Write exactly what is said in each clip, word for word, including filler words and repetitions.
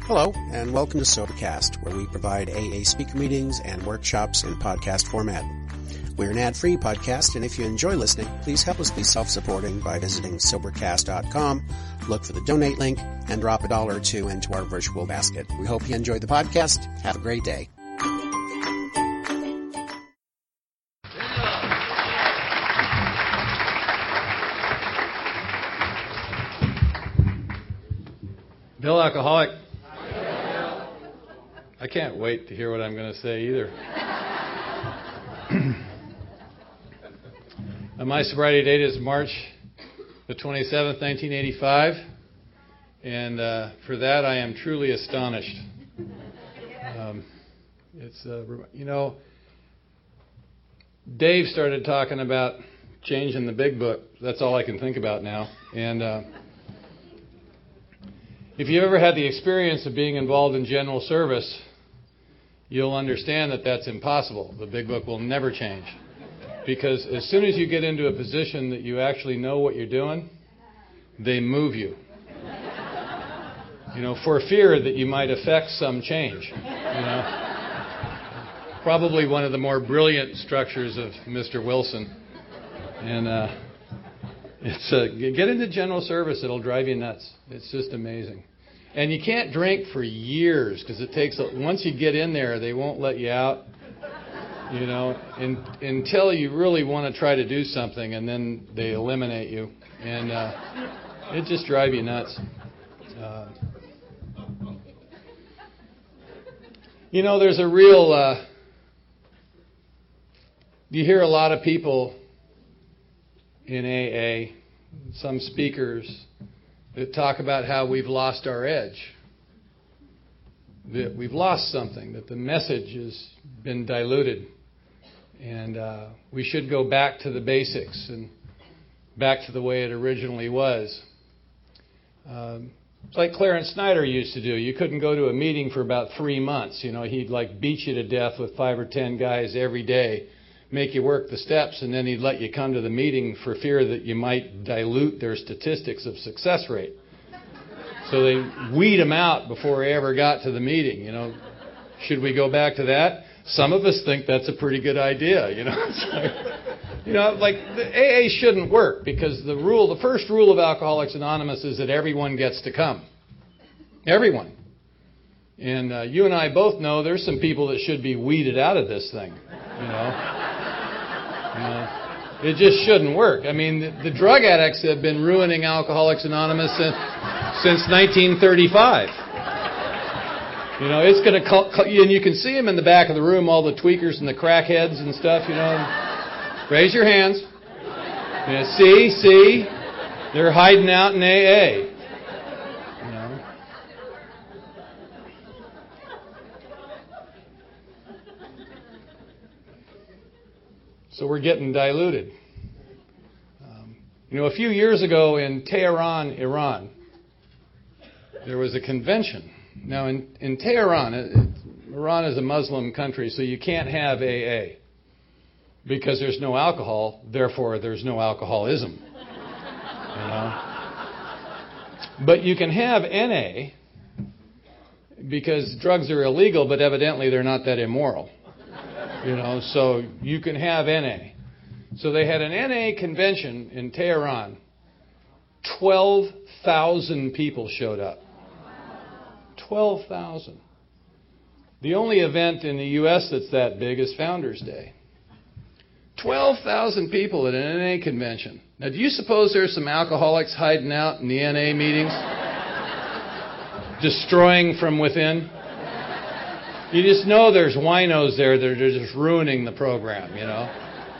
Hello, and welcome to Sobercast, where we provide A A speaker meetings and workshops in podcast format. We're an ad-free podcast, and if you enjoy listening, please help us be self-supporting by visiting Sobercast dot com, look for the donate link, and drop a dollar or two into our virtual basket. We hope you enjoyed the podcast. Have a great day. Bill Alcoholic. I can't wait to hear what I'm going to say either. My sobriety date is March the twenty-seventh, nineteen eighty-five, and uh, for that I am truly astonished. Um, it's uh, you know, Dave started talking about changing the big book. That's all I can think about now. And uh, if you've ever had the experience of being involved in general service, you'll understand that that's impossible. The big book will never change. Because as soon as you get into a position that you actually know what you're doing, they move you. You know, for fear that you might affect some change. You know, probably one of the more brilliant structures of Mister Wilson. And uh, it's uh, get into general service; it'll drive you nuts. It's just amazing. And you can't drink for years because it takes. A, once you get in there, they won't let you out. You know, in, until you really want to try to do something, and then they eliminate you, and uh, it just drives you nuts. Uh, you know, there's a real. Uh, you hear a lot of people in A A, some speakers, that talk about how we've lost our edge, that we've lost something, that the message has been diluted. And uh, we should go back to the basics and back to the way it originally was. Um, it's like Clarence Snyder used to do. You couldn't go to a meeting for about three months. You know, he'd like beat you to death with five or ten guys every day, make you work the steps, and then he'd let you come to the meeting for fear that you might dilute their statistics of success rate. So they weed them out before he ever got to the meeting. You know, should we go back to that? Some of us think that's a pretty good idea, you know. It's like, you know, like the A A shouldn't work because the rule, the first rule of Alcoholics Anonymous is that everyone gets to come. Everyone. And uh, you and I both know there's some people that should be weeded out of this thing, you know. You know, it just shouldn't work. I mean, the, the drug addicts have been ruining Alcoholics Anonymous since, since nineteen thirty-five. You know, it's going to, and you can see them in the back of the room, all the tweakers and the crackheads and stuff, you know. Raise your hands. Yeah, see, see, they're hiding out in A A. You know. So we're getting diluted. Um, you know, a few years ago in Tehran, Iran, there was a convention. Now, in, in Tehran, it, Iran is a Muslim country, so you can't have A A because there's no alcohol, therefore there's no alcoholism. You know? But you can have N A because drugs are illegal, but evidently they're not that immoral. You know, so you can have N A. So they had an N A convention in Tehran. twelve thousand people showed up. twelve thousand. The only event in the U S that's that big is Founders Day. twelve thousand people at an N A convention. Now, do you suppose there's some alcoholics hiding out in the N A meetings? Destroying from within? You just know there's winos there that are just ruining the program, you know.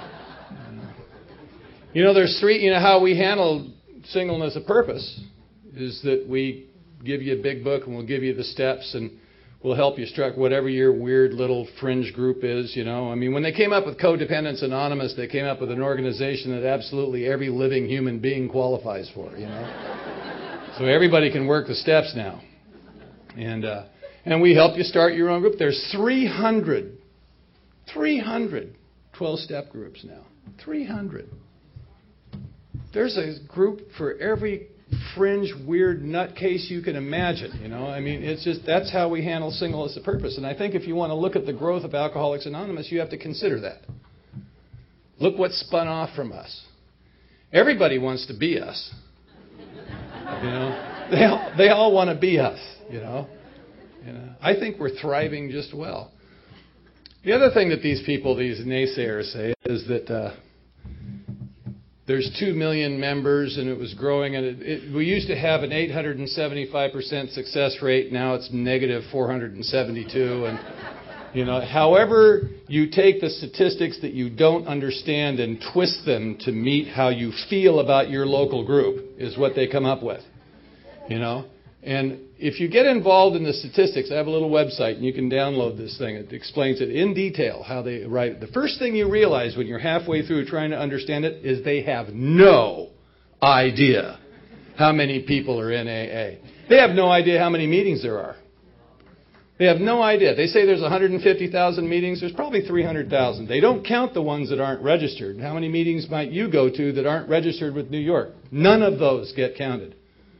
You know, there's three, you know, how we handle singleness of purpose is that we give you a big book and we'll give you the steps and we'll help you struck whatever your weird little fringe group is, you know. I mean, when they came up with Codependence Anonymous, they came up with an organization that absolutely every living human being qualifies for, you know. So everybody can work the steps now. And uh, and we help you start your own group. There's three hundred, three hundred twelve-step groups now. three hundred. There's a group for every fringe, weird nutcase you can imagine. You know, I mean, it's just that's how we handle singleness of purpose. And I think if you want to look at the growth of Alcoholics Anonymous, you have to consider that. Look what spun off from us. Everybody wants to be us. You know, they all, they all want to be us. You know, you know. I think we're thriving just well. The other thing that these people, these naysayers, say is that uh, there's two million members and it was growing. And it, it, we used to have an eight hundred seventy-five percent success rate. Now it's negative four hundred seventy-two. And, you know, however you take the statistics that you don't understand and twist them to meet how you feel about your local group is what they come up with. You know, and if you get involved in the statistics, I have a little website and you can download this thing. It explains it in detail how they write it. The first thing you realize when you're halfway through trying to understand it is they have no idea how many people are in A A. They have no idea how many meetings there are. They have no idea. They say there's one hundred fifty thousand meetings. There's probably three hundred thousand. They don't count the ones that aren't registered. How many meetings might you go to that aren't registered with New York? None of those get counted.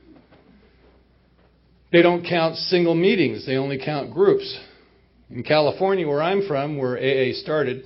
They don't count single meetings. They only count groups. In California, where I'm from, where A A started,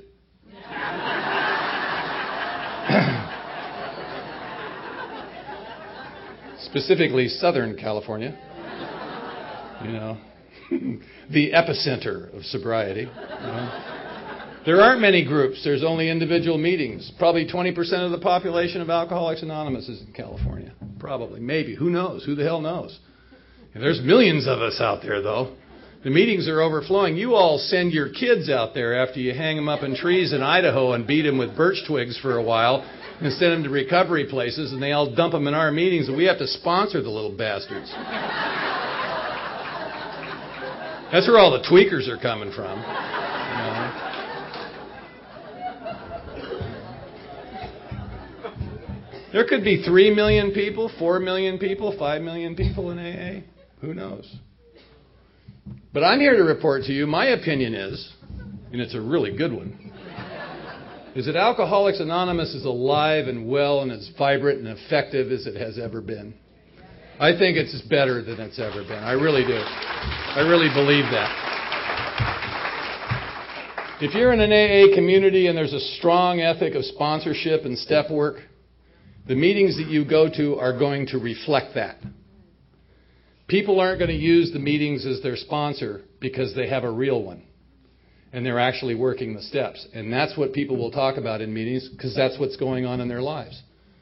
specifically Southern California, you know, the epicenter of sobriety. You know. There aren't many groups. There's only individual meetings. Probably twenty percent of the population of Alcoholics Anonymous is in California. Probably. Maybe. Who knows? Who the hell knows? There's millions of us out there, though. The meetings are overflowing. You all send your kids out there after you hang them up in trees in Idaho and beat them with birch twigs for a while and send them to recovery places, and they all dump them in our meetings, and we have to sponsor the little bastards. That's where all the tweakers are coming from. You know? There could be three million people, four million people, five million people in A A. Who knows? But I'm here to report to you, my opinion is, and it's a really good one, is that Alcoholics Anonymous is alive and well and as vibrant and effective as it has ever been. I think it's better than it's ever been. I really do. I really believe that. If you're in an A A community and there's a strong ethic of sponsorship and step work, the meetings that you go to are going to reflect that. People aren't going to use the meetings as their sponsor because they have a real one. And they're actually working the steps. And that's what people will talk about in meetings because that's what's going on in their lives.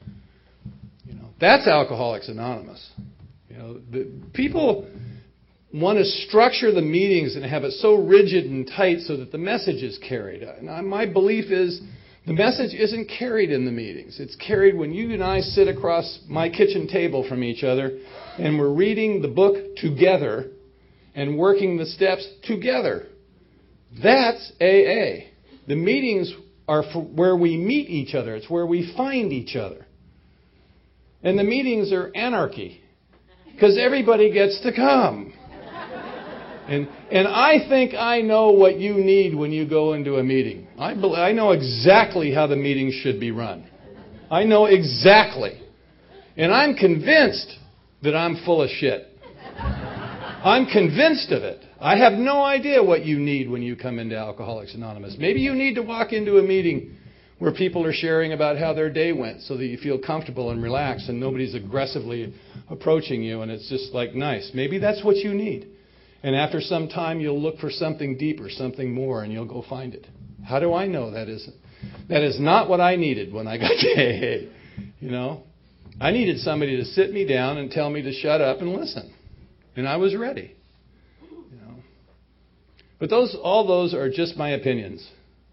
You know, that's Alcoholics Anonymous. You know, the, people want to structure the meetings and have it so rigid and tight so that the message is carried. And my belief is the message isn't carried in the meetings. It's carried when you and I sit across my kitchen table from each other and we're reading the book together and working the steps together. That's A A. The meetings are for where we meet each other. It's where we find each other. And the meetings are anarchy because everybody gets to come. And and I think I know what you need when you go into a meeting. I be, I know exactly how the meeting should be run. I know exactly. And I'm convinced that I'm full of shit. I'm convinced of it. I have no idea what you need when you come into Alcoholics Anonymous. Maybe you need to walk into a meeting where people are sharing about how their day went so that you feel comfortable and relaxed and nobody's aggressively approaching you and it's just like nice. Maybe that's what you need. And after some time, you'll look for something deeper, something more, and you'll go find it. How do I know that isn't? That is not what I needed when I got to A A. You know, I needed somebody to sit me down and tell me to shut up and listen, and I was ready. You know, but those, all those are just my opinions,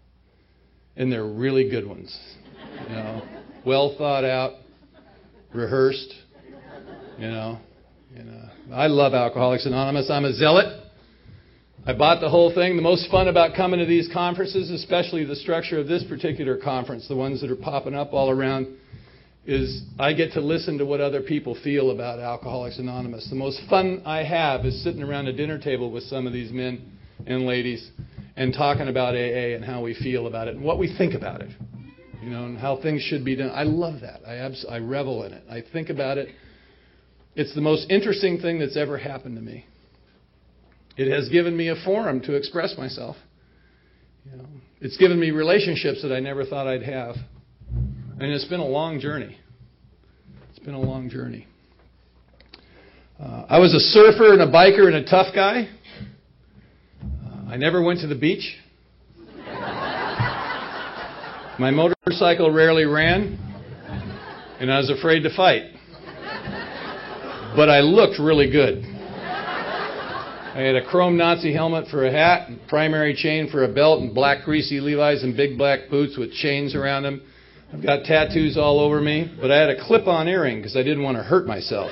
and they're really good ones. You know, well thought out, rehearsed. You know. You know, I love Alcoholics Anonymous. I'm a zealot. I bought the whole thing. The most fun about coming to these conferences, especially the structure of this particular conference, the ones that are popping up all around, is I get to listen to what other people feel about Alcoholics Anonymous. The most fun I have is sitting around a dinner table with some of these men and ladies and talking about A A and how we feel about it and what we think about it, you know, and how things should be done. I love that. I abs- I revel in it. I think about it it's the most interesting thing that's ever happened to me. It has given me a forum to express myself. You know, it's given me relationships that I never thought I'd have. And it's been a long journey. It's been a long journey. Uh, I was a surfer and a biker and a tough guy. Uh, I never went to the beach. My motorcycle rarely ran, and I was afraid to fight. But I looked really good. I had a chrome Nazi helmet for a hat, and primary chain for a belt, and black greasy Levi's and big black boots with chains around them. I've got tattoos all over me, but I had a clip-on earring because I didn't want to hurt myself.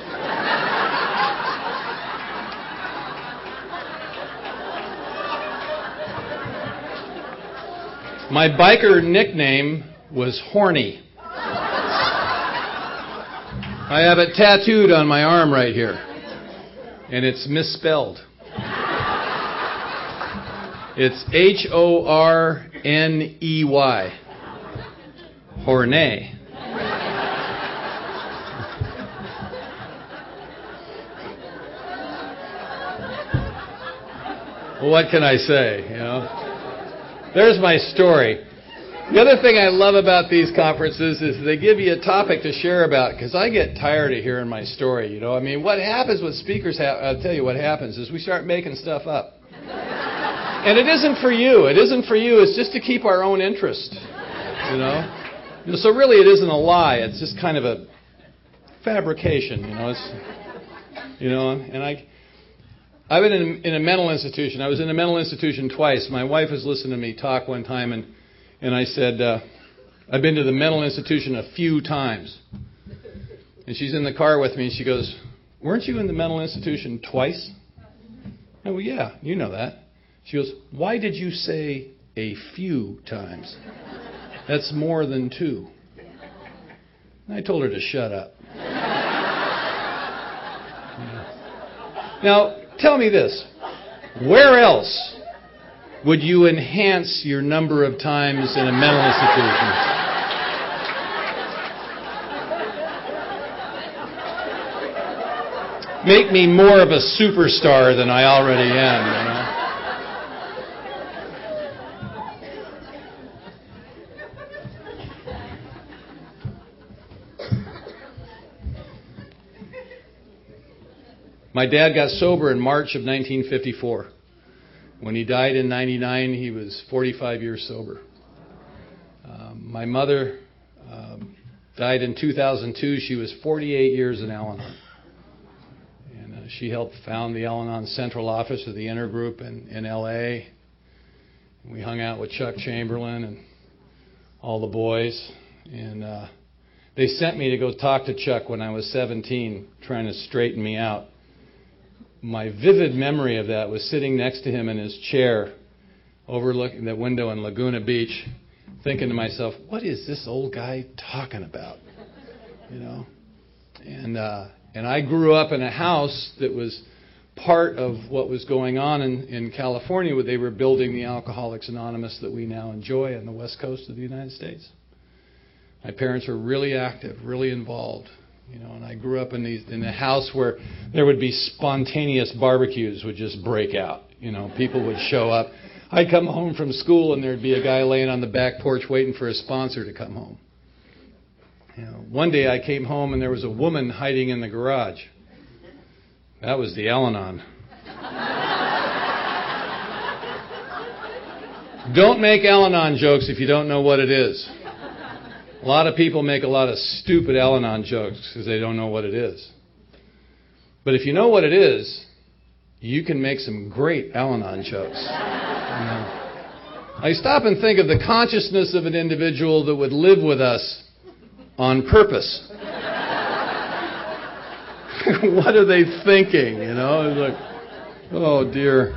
My biker nickname was Horny. I have it tattooed on my arm right here, and it's misspelled. It's H O R N E Y. Horny. Well, what can I say, you know? There's my story. The other thing I love about these conferences is they give you a topic to share about, because I get tired of hearing my story, you know. I mean, what happens with speakers, ha- I'll tell you what happens, is we start making stuff up. And it isn't for you. It isn't for you. It's just to keep our own interest, you know. So really it isn't a lie. It's just kind of a fabrication, you know. It's, you know, and I... I've been in, in a mental institution. I was in a mental institution twice. My wife was listening to me talk one time, and, and I said, uh, I've been to the mental institution a few times. And she's in the car with me, and she goes, weren't you in the mental institution twice? I go, yeah, you know that. She goes, why did you say a few times? That's more than two. And I told her to shut up. Now, tell me this. Where else would you enhance your number of times in a mental institution? Make me more of a superstar than I already am, you know? My dad got sober in March of nineteen fifty-four. When he died in ninety-nine, he was forty-five years sober. Um, my mother um, died in two thousand two. She was forty-eight years in Al-Anon. And uh, she helped found the Al-Anon Central Office of the Intergroup in, in L A. And we hung out with Chuck Chamberlain and all the boys. And uh, they sent me to go talk to Chuck when I was seventeen, trying to straighten me out. My vivid memory of that was sitting next to him in his chair, overlooking the window in Laguna Beach, thinking to myself, what is this old guy talking about? You know? And uh, and I grew up in a house that was part of what was going on in, in California, where they were building the Alcoholics Anonymous that we now enjoy on the west coast of the United States. My parents were really active, really involved. You know, and I grew up in these in a house where there would be spontaneous barbecues would just break out. You know, people would show up. I'd come home from school and there'd be a guy laying on the back porch waiting for a sponsor to come home. You know, one day I came home and there was a woman hiding in the garage. That was the Al-Anon. Don't make Al-Anon jokes if you don't know what it is. A lot of people make a lot of stupid Al-Anon jokes because they don't know what it is. But if you know what it is, you can make some great Al-Anon jokes. You know? I stop and think of the consciousness of an individual that would live with us on purpose. What are they thinking? You know, it's like, oh dear.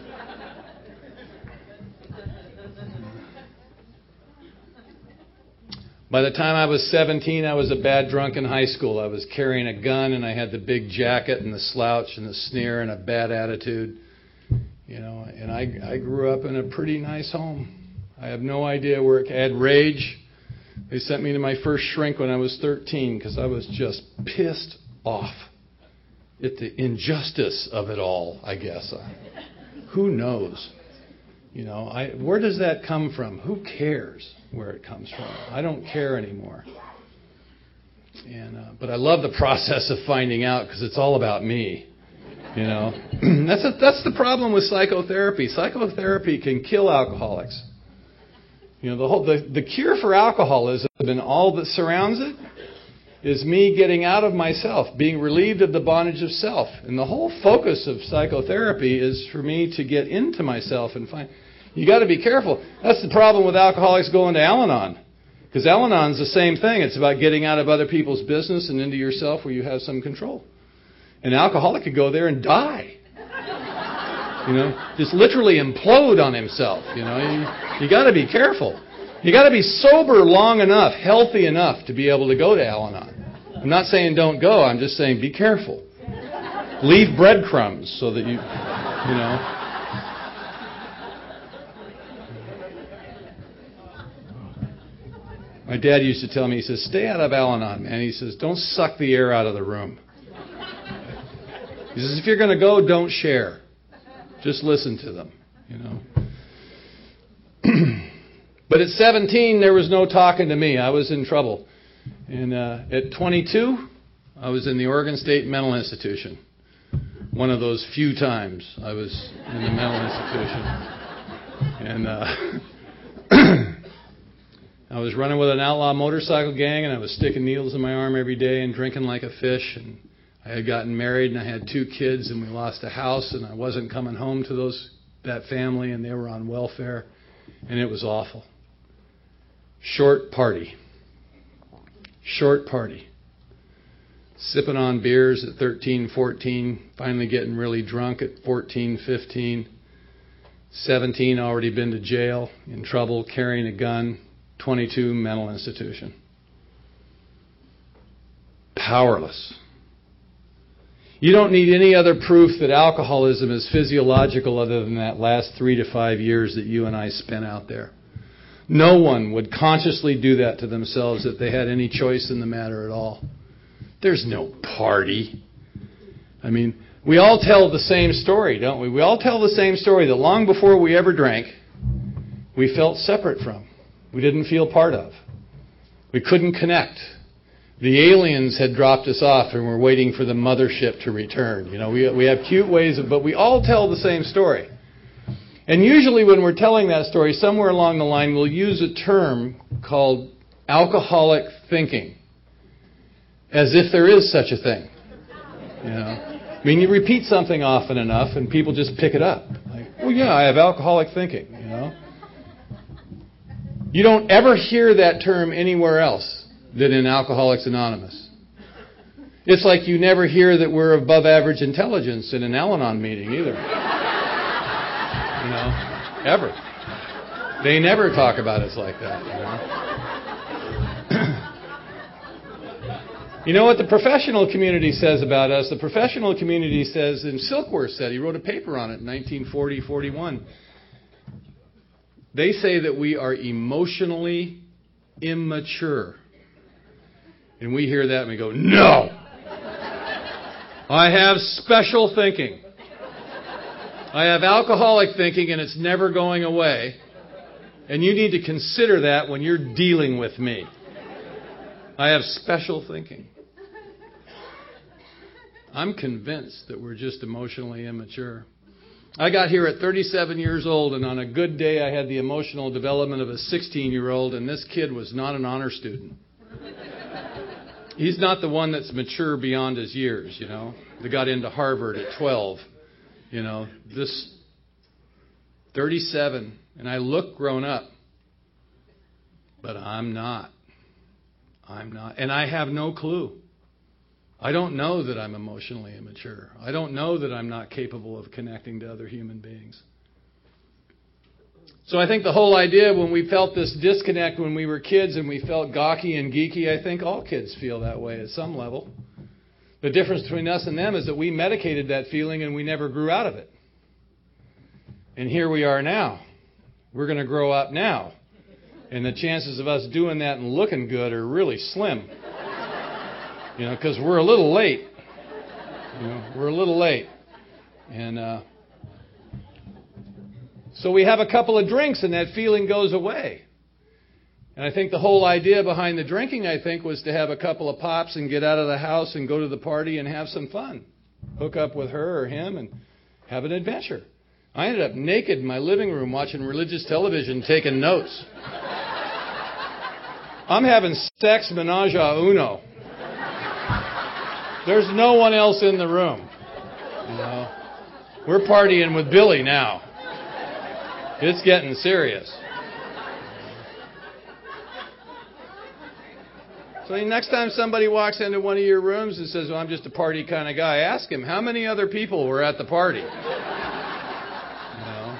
By the time I was seventeen, I was a bad drunk in high school. I was carrying a gun, and I had the big jacket and the slouch and the sneer and a bad attitude. You know, and I, I grew up in a pretty nice home. I have no idea where it, I had rage. They sent me to my first shrink when I was thirteen because I was just pissed off. at the injustice of it all, I guess. Who knows? You know, I, where does that come from? Who cares where it comes from? I don't care anymore. And uh, but I love the process of finding out because it's all about me. You know, that's a, that's the problem with psychotherapy. Psychotherapy can kill alcoholics. You know, the whole the, the cure for alcoholism and all that surrounds it is me getting out of myself, being relieved of the bondage of self. And the whole focus of psychotherapy is for me to get into myself and find. You got to be careful. That's the problem with alcoholics going to Al-Anon. Because Al-Anon's the same thing. It's about getting out of other people's business and into yourself where you have some control. An alcoholic could go there and die. You know, just literally implode on himself. You know, you, you got to be careful. You got to be sober long enough, healthy enough to be able to go to Al-Anon. I'm not saying don't go. I'm just saying be careful. Leave breadcrumbs so that you, you know. My dad used to tell me, he says, stay out of Al-Anon, man. He says, don't suck the air out of the room. He says, if you're going to go, don't share. Just listen to them, you know. But at seventeen, there was no talking to me. I was in trouble. And uh, at twenty-two, I was in the Oregon State Mental Institution. One of those few times I was in the mental institution. And uh, I was running with an outlaw motorcycle gang, and I was sticking needles in my arm every day and drinking like a fish. And I had gotten married, and I had two kids, and we lost a house, and I wasn't coming home to those that family, and they were on welfare, and it was awful. Short party. Short party. Sipping on beers at thirteen, fourteen, finally getting really drunk at fourteen, fifteen. seventeen, already been to jail, in trouble, carrying a gun. twenty-two, mental institution. Powerless. You don't need any other proof that alcoholism is physiological other than that last three to five years that you and I spent out there. No one would consciously do that to themselves if they had any choice in the matter at all. There's no party. I mean, we all tell the same story, don't we? We all tell the same story that long before we ever drank, we felt separate from. We didn't feel part of. We couldn't connect. The aliens had dropped us off and we're waiting for the mothership to return. You know, we we have cute ways of, but we all tell the same story. And usually when we're telling that story, somewhere along the line, we'll use a term called alcoholic thinking. As if there is such a thing. You know, I mean, you repeat something often enough and people just pick it up. Like, oh yeah, I have alcoholic thinking, you know. You don't ever hear that term anywhere else than in Alcoholics Anonymous. It's like you never hear that we're above average intelligence in an Al-Anon meeting either. You know, ever. They never talk about us like that, you know. You know what the professional community says about us? The professional community says, and Silkworth said, he wrote a paper on it in nineteen forty, forty-one. They say that we are emotionally immature. And we hear that and we go, no! I have special thinking. I have alcoholic thinking and it's never going away. And you need to consider that when you're dealing with me. I have special thinking. I'm convinced that we're just emotionally immature. I got here at thirty-seven years old, and on a good day I had the emotional development of a sixteen-year-old, and this kid was not an honor student. He's not the one that's mature beyond his years, you know. They got into Harvard at twelve. You know, this thirty-seven, and I look grown up, but I'm not. I'm not. And I have no clue. I don't know that I'm emotionally immature. I don't know that I'm not capable of connecting to other human beings. So I think the whole idea when we felt this disconnect when we were kids and we felt gawky and geeky, I think all kids feel that way at some level. The difference between us and them is that we medicated that feeling and we never grew out of it. And here we are now. We're going to grow up now. And the chances of us doing that and looking good are really slim. You know, because we're a little late. You know, we're a little late. And uh, so we have a couple of drinks and that feeling goes away. And I think the whole idea behind the drinking, I think, was to have a couple of pops and get out of the house and go to the party and have some fun. Hook up with her or him and have an adventure. I ended up naked in my living room watching religious television, taking notes. I'm having sex menage a uno. There's no one else in the room. You know, we're partying with Billy now. It's getting serious. So next time somebody walks into one of your rooms and says, well, I'm just a party kind of guy, ask him, how many other people were at the party? You know?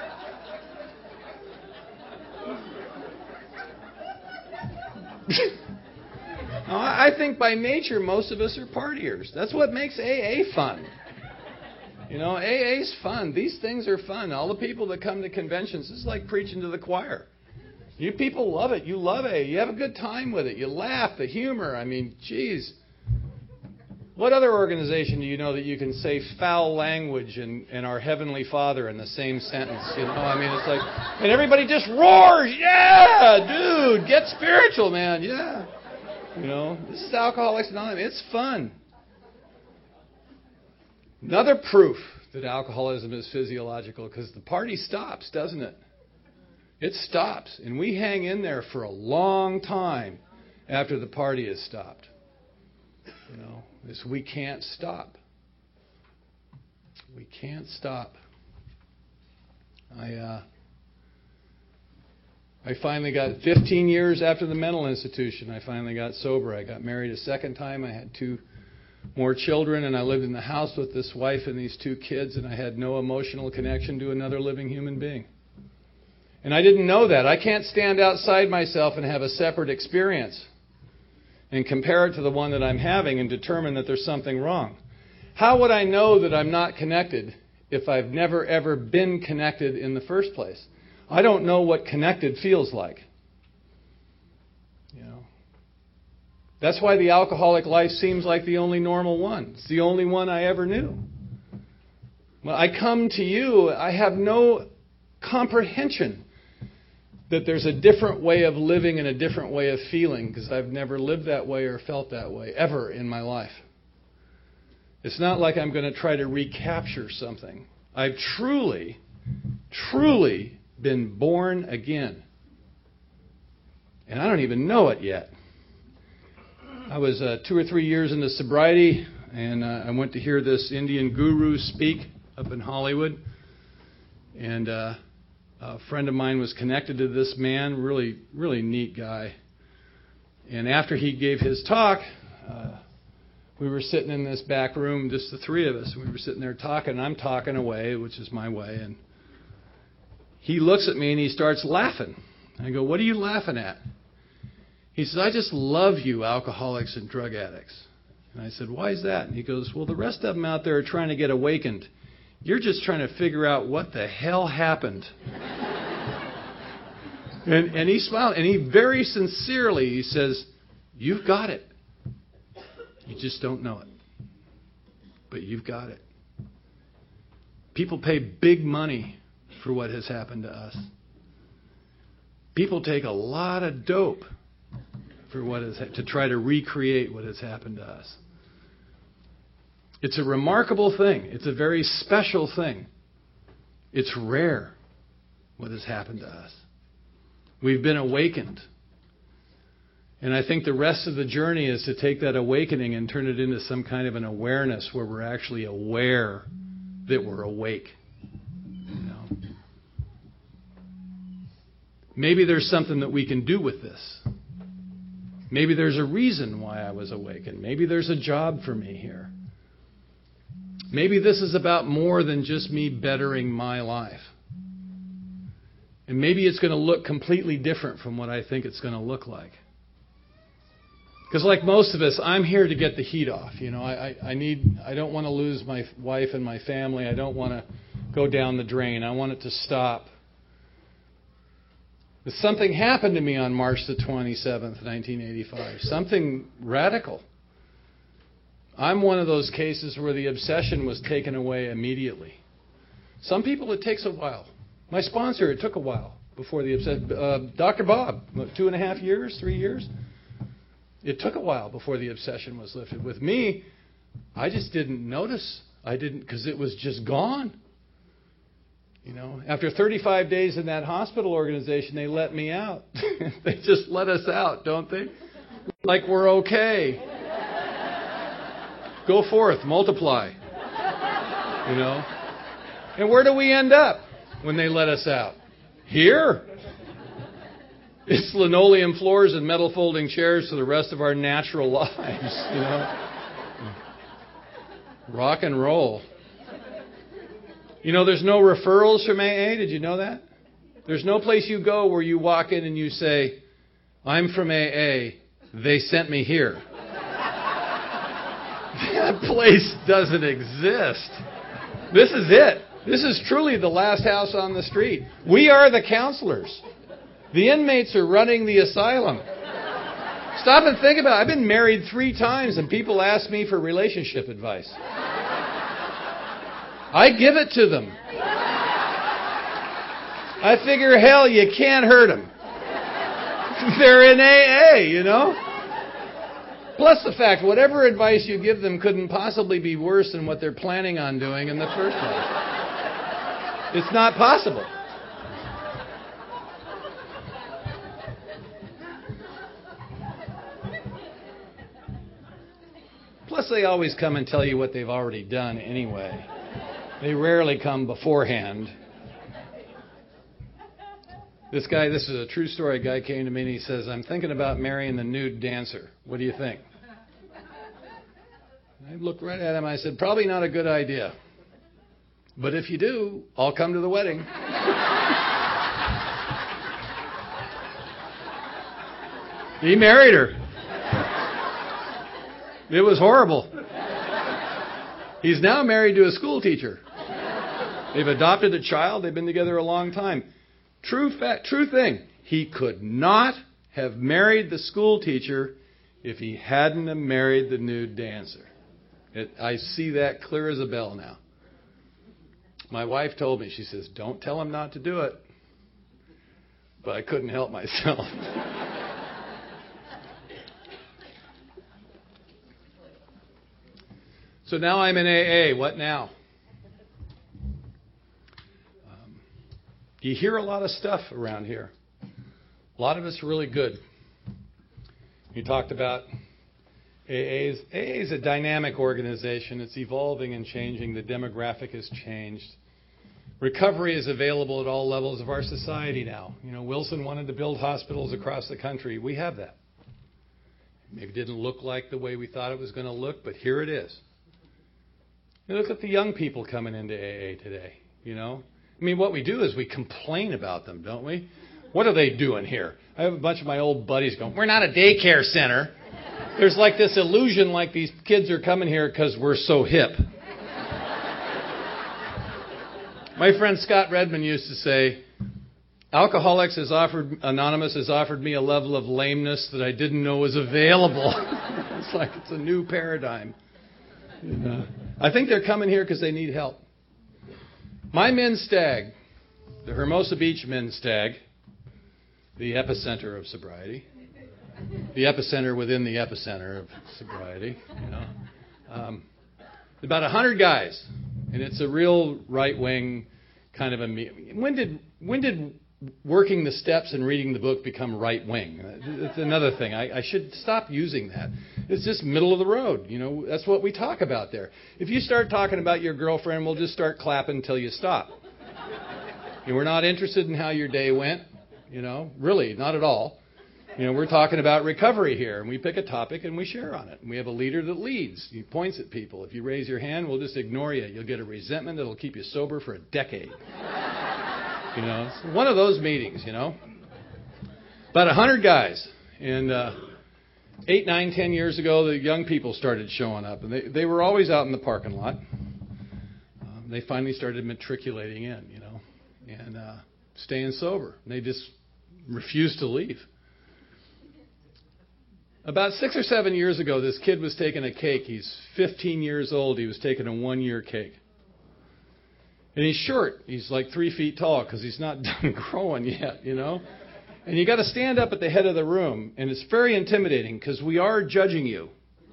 No, I think by nature, most of us are partiers. That's what makes A A fun. You know, A A's fun. These things are fun. All the people that come to conventions, this is like preaching to the choir. You people love it. You love it. You have a good time with it. You laugh, the humor. I mean, geez. What other organization do you know that you can say foul language and, and our Heavenly Father in the same sentence? You know, I mean, it's like, and everybody just roars. Yeah, dude, get spiritual, man. Yeah. You know, this is Alcoholics Anonymous. It's fun. Another proof that alcoholism is physiological, because the party stops, doesn't it? It stops, and we hang in there for a long time after the party has stopped. You know, this we can't stop. We can't stop. I uh, I finally got fifteen years after the mental institution. I finally got sober. I got married a second time. I had two more children, and I lived in the house with this wife and these two kids, and I had no emotional connection to another living human being. And I didn't know that. I can't stand outside myself and have a separate experience and compare it to the one that I'm having and determine that there's something wrong. How would I know that I'm not connected if I've never, ever been connected in the first place? I don't know what connected feels like. You know, that's why the alcoholic life seems like the only normal one. It's the only one I ever knew. When I come to you, I have no comprehension that there's a different way of living and a different way of feeling, because I've never lived that way or felt that way ever in my life. It's not like I'm going to try to recapture something. I've truly, truly been born again. And I don't even know it yet. I was uh, two or three years into sobriety, and uh, I went to hear this Indian guru speak up in Hollywood. And uh, a friend of mine was connected to this man, really, really neat guy. And after he gave his talk, uh, we were sitting in this back room, just the three of us. And we were sitting there talking, and I'm talking away, which is my way. And he looks at me and he starts laughing. I go, "What are you laughing at?" He says, "I just love you, alcoholics and drug addicts." And I said, "Why is that?" And he goes, "Well, the rest of them out there are trying to get awakened. You're just trying to figure out what the hell happened." and, and he smiled, and he very sincerely, he says, "You've got it. You just don't know it. But you've got it." People pay big money for what has happened to us. People take a lot of dope for what is to try to recreate what has happened to us. It's a remarkable thing. It's a very special thing. It's rare what has happened to us. We've been awakened. And I think the rest of the journey is to take that awakening and turn it into some kind of an awareness where we're actually aware that we're awake. You know? Maybe there's something that we can do with this. Maybe there's a reason why I was awakened. Maybe there's a job for me here. Maybe this is about more than just me bettering my life. And maybe it's going to look completely different from what I think it's going to look like. Because like most of us, I'm here to get the heat off. You know, I, I, I need, I don't want to lose my wife and my family. I don't want to go down the drain. I want it to stop. But something happened to me on March the twenty-seventh, nineteen eighty-five. Something radical. I'm one of those cases where the obsession was taken away immediately. Some people, it takes a while. My sponsor, it took a while before the obsession. Uh, Doctor Bob, two and a half years, three years. It took a while before the obsession was lifted. With me, I just didn't notice. I didn't, because it was just gone. You know, after thirty-five days in that hospital organization, they let me out. They just let us out, don't they? Like we're okay. Go forth, multiply. You know? And where do we end up when they let us out? Here. It's linoleum floors and metal folding chairs for the rest of our natural lives, you know? Rock and roll. You know, there's no referrals from A A. Did you know that? There's no place you go where you walk in and you say, I'm from A A. They sent me here. That place doesn't exist. This is it. This is truly the last house on the street. We are the counselors. The inmates are running the asylum. Stop and think about it. I've been married three times and people ask me for relationship advice. I give it to them. I figure, hell, you can't hurt them. They're in A A, you know? Plus the fact, whatever advice you give them couldn't possibly be worse than what they're planning on doing in the first place. It's not possible. Plus they always come and tell you what they've already done anyway. They rarely come beforehand. This guy, this is a true story. A guy came to me and he says, I'm thinking about marrying the nude dancer. What do you think? I looked right at him. I said, probably not a good idea. But if you do, I'll come to the wedding. He married her. It was horrible. He's now married to a school teacher. They've adopted a child. They've been together a long time. True fact, true thing. He could not have married the school teacher if he hadn't have married the nude dancer. It, I see that clear as a bell now. My wife told me, she says, don't tell him not to do it. But I couldn't help myself. So now I'm in A A. What now? Um, you hear a lot of stuff around here. A lot of it's really good. You talked about A A's. A A is a dynamic organization. It's evolving and changing. The demographic has changed. Recovery is available at all levels of our society now. You know, Wilson wanted to build hospitals across the country. We have that. Maybe it didn't look like the way we thought it was going to look, but here it is. You look at the young people coming into A A today, you know. I mean, what we do is we complain about them, don't we? What are they doing here? I have a bunch of my old buddies going, we're not a daycare center. There's like this illusion like these kids are coming here because we're so hip. My friend Scott Redmond used to say, Alcoholics has offered, Anonymous has offered me a level of lameness that I didn't know was available. It's like it's a new paradigm. And, uh, I think they're coming here because they need help. My men's stag, the Hermosa Beach men's stag, the epicenter of sobriety, the epicenter within the epicenter of sobriety, you know, um, about a hundred guys, and it's a real right-wing kind of a meeting. When did when did working the steps and reading the book become right-wing? It's another thing. I, I should stop using that. It's just middle of the road. You know, that's what we talk about there. If you start talking about your girlfriend, we'll just start clapping until you stop. And we're not interested in how your day went. You know, really, not at all. You know, we're talking about recovery here, and we pick a topic and we share on it. And we have a leader that leads. He points at people. If you raise your hand, we'll just ignore you. You'll get a resentment that'll keep you sober for a decade. You know, it's one of those meetings, you know. About a hundred guys. And uh, eight, nine, ten years ago, the young people started showing up. And they, they were always out in the parking lot. Um, they finally started matriculating in, you know, and uh, staying sober. And they just refused to leave. About six or seven years ago, this kid was taking a cake. He's fifteen years old. He was taking a one-year cake. And he's short. He's like three feet tall because he's not done growing yet, you know. And you got to stand up at the head of the room. And it's very intimidating because we are judging you.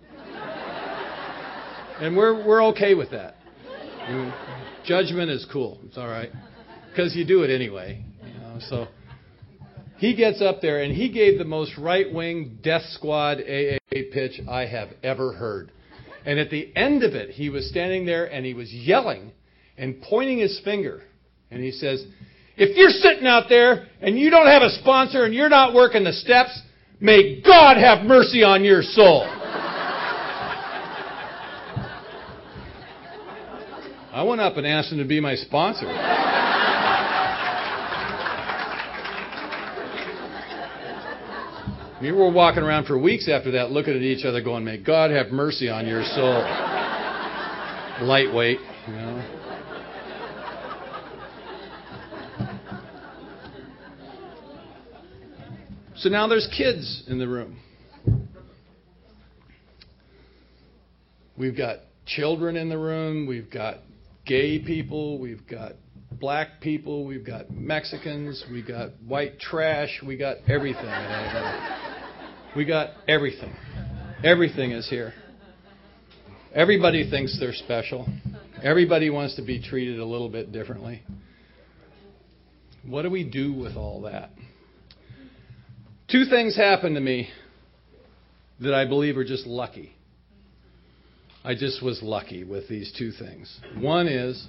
And we're we're okay with that. I mean, judgment is cool. It's all right. Because you do it anyway. You know, so he gets up there and he gave the most right-wing death squad A A pitch I have ever heard. And at the end of it, he was standing there and he was yelling and pointing his finger. And he says, if you're sitting out there and you don't have a sponsor and you're not working the steps, may God have mercy on your soul. I went up and asked him to be my sponsor. We were walking around for weeks after that looking at each other going, may God have mercy on your soul. Lightweight, you know. So now there's kids in the room. We've got children in the room. We've got gay people. We've got black people. We've got Mexicans. We got white trash. We got everything. We got everything. Everything is here. Everybody thinks they're special. Everybody wants to be treated a little bit differently. What do we do with all that? Two things happened to me that I believe are just lucky. I just was lucky with these two things. One is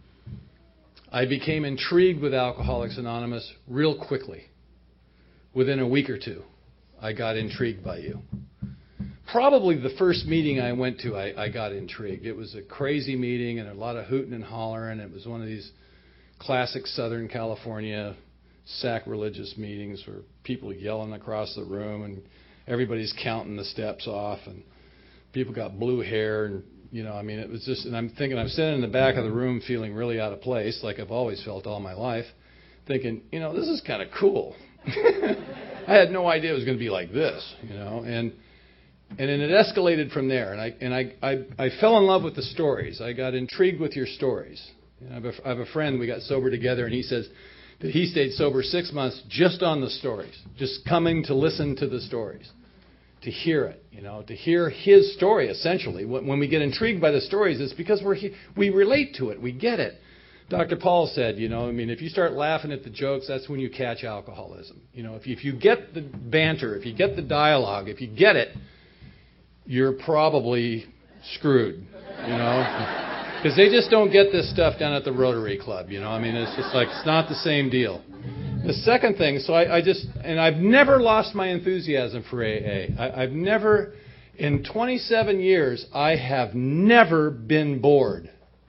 I became intrigued with Alcoholics Anonymous real quickly. Within a week or two, I got intrigued by you. Probably the first meeting I went to, I, I got intrigued. It was a crazy meeting and a lot of hooting and hollering. It was one of these classic Southern California sacrilegious meetings where people yelling across the room and everybody's counting the steps off and people got blue hair and, you know, I mean, it was just, and I'm thinking, I'm sitting in the back of the room feeling really out of place, like I've always felt all my life, thinking, you know, this is kind of cool. I had no idea it was going to be like this, you know, and and then it escalated from there, and I and I, I, I fell in love with the stories. I got intrigued with your stories. You know, I, have a, I have a friend, we got sober together, and he says that he stayed sober six months just on the stories, just coming to listen to the stories, to hear it, you know, to hear his story, essentially. When we get intrigued by the stories, it's because we're we relate to it, we get it. Doctor Paul said, you know, I mean, if you start laughing at the jokes, that's when you catch alcoholism. You know, if you, if you get the banter, if you get the dialogue, if you get it, you're probably screwed, you know, because they just don't get this stuff down at the Rotary Club, you know. I mean, it's just like, it's not the same deal. The second thing, so I, I just, and I've never lost my enthusiasm for A A. I, I've never, in twenty-seven years, I have never been bored.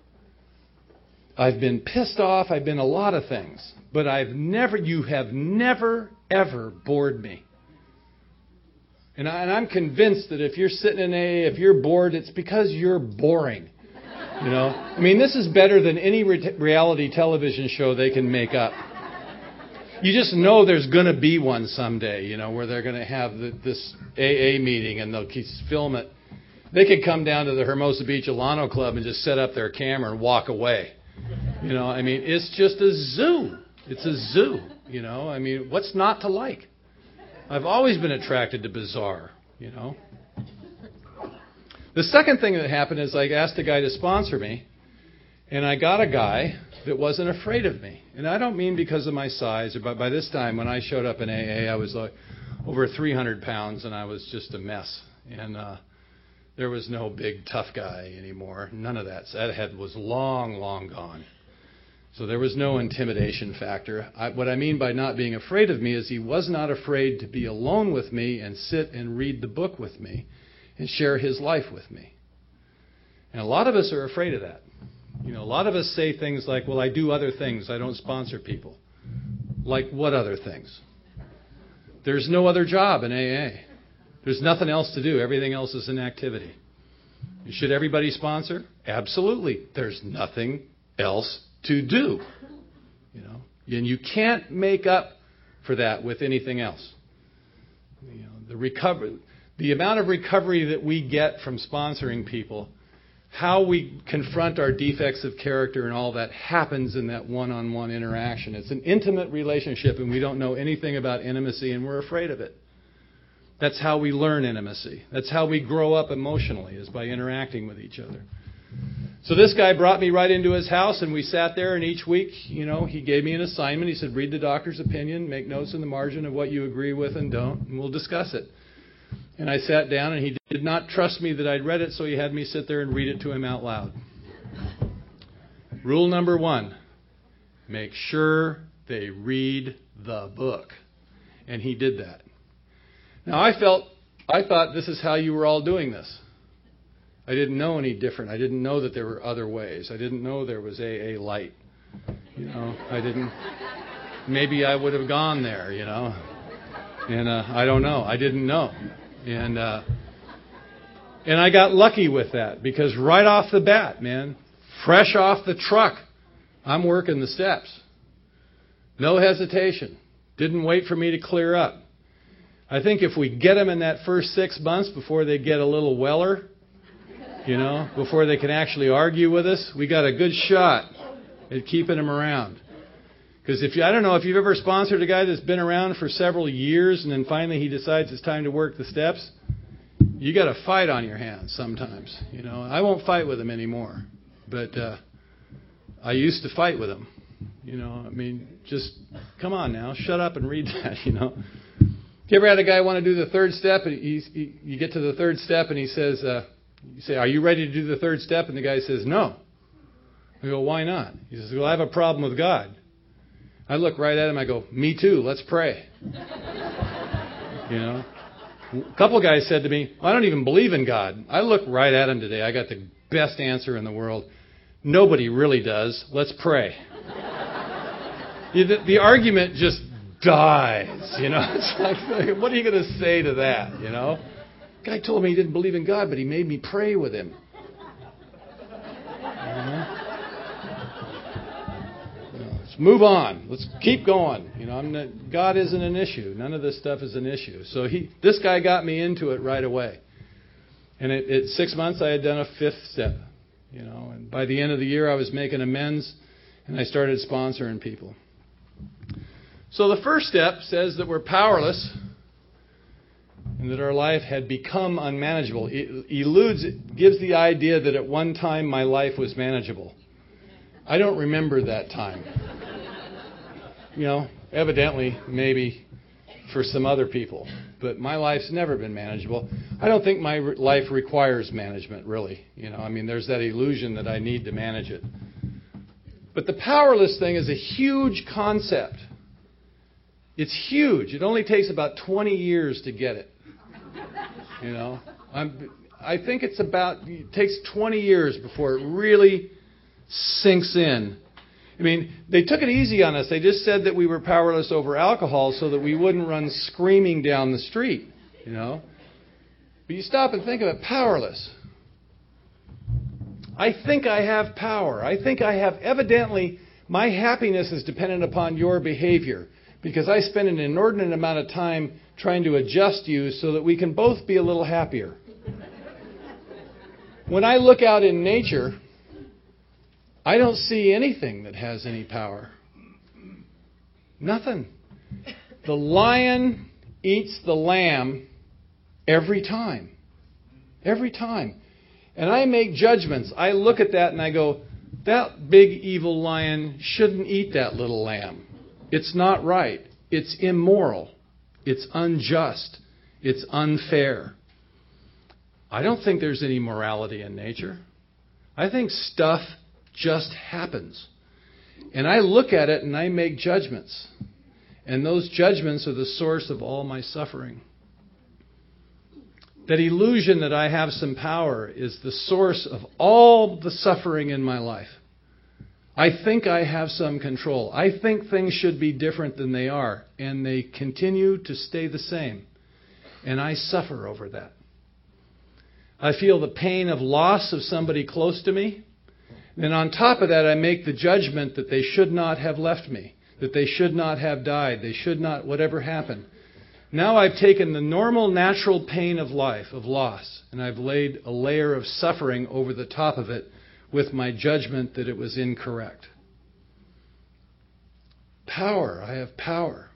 I've been pissed off. I've been a lot of things. But I've never, you have never, ever bored me. And, I, and I'm convinced that if you're sitting in A A, if you're bored, it's because you're boring. You know? I mean, this is better than any re- reality television show they can make up. You just know there's going to be one someday, you know, where they're going to have the, this A A meeting and they'll keep film it. They could come down to the Hermosa Beach Alano Club and just set up their camera and walk away. You know, I mean, it's just a zoo. It's a zoo, you know. I mean, what's not to like? I've always been attracted to bizarre, you know. The second thing that happened is I asked a guy to sponsor me, and I got a guy that wasn't afraid of me. And I don't mean because of my size, but by this time when I showed up in A A, I was like over three hundred pounds, and I was just a mess. And uh, there was no big tough guy anymore. None of that. That head was long, long gone. So there was no intimidation factor. I, what I mean by not being afraid of me is he was not afraid to be alone with me and sit and read the book with me and share his life with me. And a lot of us are afraid of that. You know, a lot of us say things like, well, I do other things. I don't sponsor people. Like what other things? There's no other job in A A. There's nothing else to do. Everything else is an activity. Should everybody sponsor? Absolutely. There's nothing else to do. You know, and you can't make up for that with anything else. You know, the recovery, the amount of recovery that we get from sponsoring people, how we confront our defects of character and all that happens in that one-on-one interaction. It's an intimate relationship, and we don't know anything about intimacy, and we're afraid of it. That's how we learn intimacy. That's how we grow up emotionally, is by interacting with each other. So this guy brought me right into his house, and we sat there, and each week, you know, he gave me an assignment. He said, read the doctor's opinion, make notes in the margin of what you agree with and don't, and we'll discuss it. And I sat down, and he did not trust me that I'd read it, so he had me sit there and read it to him out loud. Rule number one, make sure they read the book. And he did that. Now, I felt, I thought this is how you were all doing this. I didn't know any different. I didn't know that there were other ways. I didn't know there was A A Light. You know, I didn't, maybe I would have gone there, you know. And uh, I don't know. I didn't know. And uh, and I got lucky with that, because right off the bat, man, fresh off the truck, I'm working the steps. No hesitation. Didn't wait for me to clear up. I think if we get them in that first six months before they get a little weller, you know, before they can actually argue with us, we got a good shot at keeping them around. Because if you, I don't know if you've ever sponsored a guy that's been around for several years and then finally he decides it's time to work the steps, you got a fight on your hands sometimes. You know, I won't fight with him anymore, but uh, I used to fight with him. You know, I mean, just come on now, shut up and read that. You know, you ever had a guy want to do the third step, and he, he, you get to the third step, and he says, uh, "You say, are you ready to do the third step?" And the guy says, "No." I go, "Why not?" He says, "Well, I have a problem with God." I look right at him. I go, "Me too. Let's pray." You know, a couple of guys said to me, "I don't even believe in God." I look right at him today. I got the best answer in the world. Nobody really does. Let's pray. the, the argument just dies. You know, it's like, what are you going to say to that? You know, guy told me he didn't believe in God, but he made me pray with him. Move on. Let's keep going. You know, I'm not, God isn't an issue. None of this stuff is an issue. So he, this guy got me into it right away. And at, at six months, I had done a fifth step. You know, and by the end of the year, I was making amends, and I started sponsoring people. So the first step says that we're powerless, and that our life had become unmanageable. It eludes, it gives the idea that at one time my life was manageable. I don't remember that time. You know, evidently, maybe for some other people. But my life's never been manageable. I don't think my re- life requires management, really. You know, I mean, there's that illusion that I need to manage it. But the powerless thing is a huge concept. It's huge. It only takes about twenty years to get it. You know, I'm, I think it's about, it takes twenty years before it really sinks in. I mean, they took it easy on us. They just said that we were powerless over alcohol so that we wouldn't run screaming down the street, you know. But you stop and think of it, powerless. I think I have power. I think I have, evidently, my happiness is dependent upon your behavior, because I spend an inordinate amount of time trying to adjust you so that we can both be a little happier. When I look out in nature, I don't see anything that has any power. Nothing. The lion eats the lamb every time. Every time. And I make judgments. I look at that and I go, that big evil lion shouldn't eat that little lamb. It's not right. It's immoral. It's unjust. It's unfair. I don't think there's any morality in nature. I think stuff just happens. And I look at it and I make judgments. And those judgments are the source of all my suffering. That illusion that I have some power is the source of all the suffering in my life. I think I have some control. I think things should be different than they are. And they continue to stay the same. And I suffer over that. I feel the pain of loss of somebody close to me. Then on top of that, I make the judgment that they should not have left me, that they should not have died, they should not, whatever happened. Now I've taken the normal, natural pain of life, of loss, and I've laid a layer of suffering over the top of it with my judgment that it was incorrect. Power. I have power.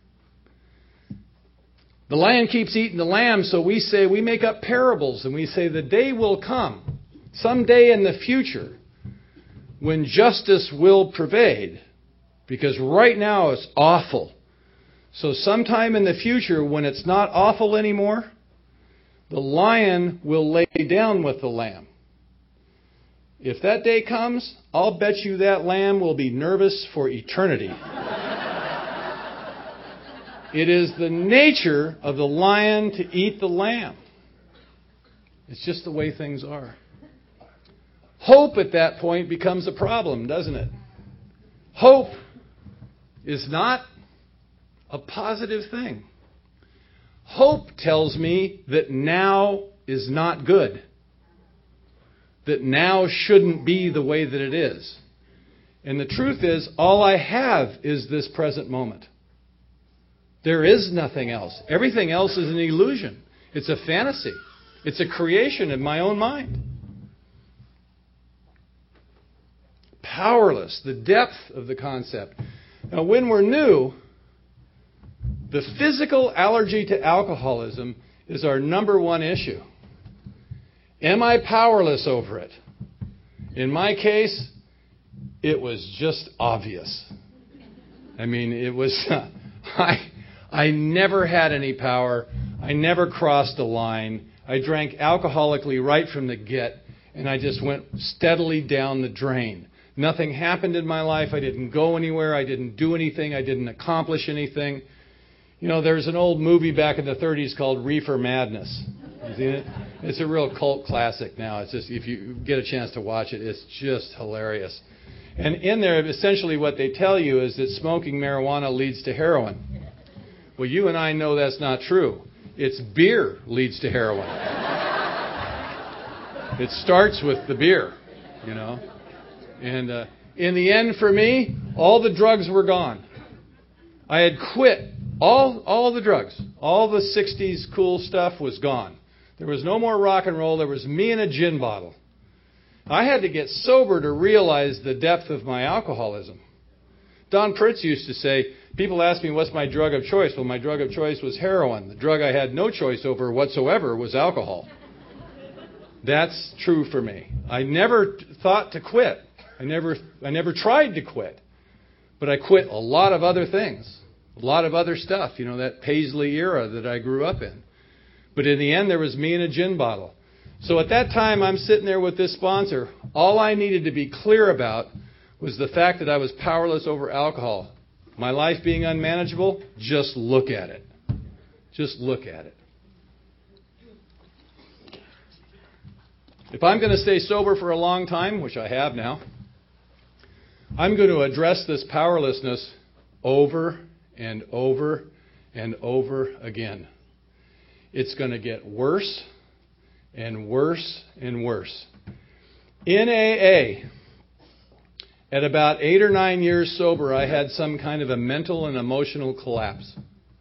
The lion keeps eating the lamb, so we say, we make up parables, and we say the day will come, someday in the future, when justice will pervade. Because right now it's awful. So sometime in the future, when it's not awful anymore, the lion will lay down with the lamb. If that day comes, I'll bet you that lamb will be nervous for eternity. It is the nature of the lion to eat the lamb. It's just the way things are. Hope at that point becomes a problem, doesn't it? Hope is not a positive thing. Hope tells me that now is not good. That now shouldn't be the way that it is. And the truth is, all I have is this present moment. There is nothing else. Everything else is an illusion. It's a fantasy. It's a creation in my own mind. Powerless, the depth of the concept. Now, when we're new, the physical allergy to alcoholism is our number one issue. Am I powerless over it? In my case, it was just obvious. I mean, it was... Uh, I, I never had any power. I never crossed a line. I drank alcoholically right from the get, and I just went steadily down the drain. Nothing happened in my life. I didn't go anywhere. I didn't do anything. I didn't accomplish anything. You know, there's an old movie back in the thirties called Reefer Madness. You seen it? It's a real cult classic now. It's just, if you get a chance to watch it, it's just hilarious. And in there, essentially what they tell you is that smoking marijuana leads to heroin. Well, you and I know that's not true. It's beer leads to heroin. It starts with the beer, you know. And uh, in the end, for me, all the drugs were gone. I had quit all all the drugs. All the sixties cool stuff was gone. There was no more rock and roll. There was me and a gin bottle. I had to get sober to realize the depth of my alcoholism. Don Pritz used to say, people ask me, what's my drug of choice? Well, my drug of choice was heroin. The drug I had no choice over whatsoever was alcohol. That's true for me. I never thought to quit. I never, I never tried to quit. But I quit a lot of other things. A lot of other stuff. You know, that Paisley era that I grew up in. But in the end, there was me and a gin bottle. So at that time, I'm sitting there with this sponsor. All I needed to be clear about was the fact that I was powerless over alcohol. My life being unmanageable, just look at it. Just look at it. If I'm going to stay sober for a long time, which I have now, I'm going to address this powerlessness over and over and over again. It's going to get worse and worse and worse. In A A, at about eight or nine years sober, I had some kind of a mental and emotional collapse.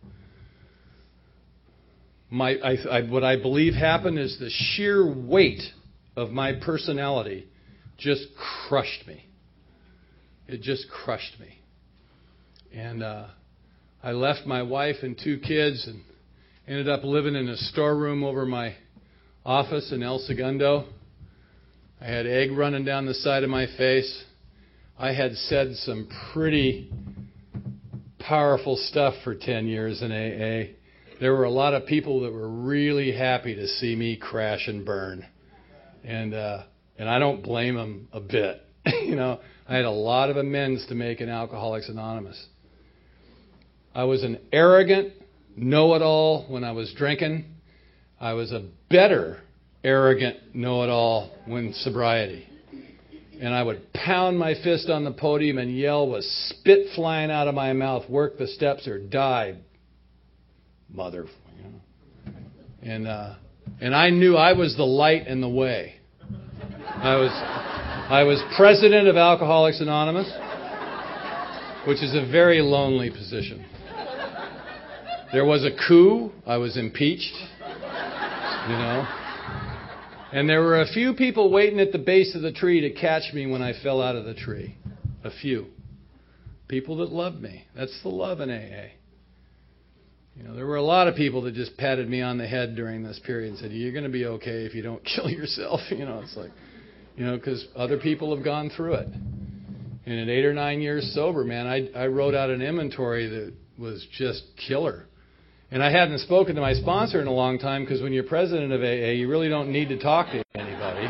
My, I, I, what I believe happened is the sheer weight of my personality just crushed me. It just crushed me. And uh, I left my wife and two kids and ended up living in a storeroom over my office in El Segundo. I had egg running down the side of my face. I had said some pretty powerful stuff for ten years in A A. There were a lot of people that were really happy to see me crash and burn. And uh, and I don't blame them a bit. You know, I had a lot of amends to make in Alcoholics Anonymous. I was an arrogant know-it-all when I was drinking. I was a better arrogant know-it-all when sobriety. And I would pound my fist on the podium and yell with spit flying out of my mouth, work the steps or die, mother. You know. And uh, and I knew I was the light and the way. I was I was president of Alcoholics Anonymous, which is a very lonely position. There was a coup. I was impeached. You know. And there were a few people waiting at the base of the tree to catch me when I fell out of the tree. A few. People that loved me. That's the love in A A. You know, there were a lot of people that just patted me on the head during this period and said, "You're going to be okay if you don't kill yourself." You know, it's like, you know, because other people have gone through it. And at eight or nine years sober, man, I, I wrote out an inventory that was just killer. And I hadn't spoken to my sponsor in a long time because when you're president of A A, you really don't need to talk to anybody.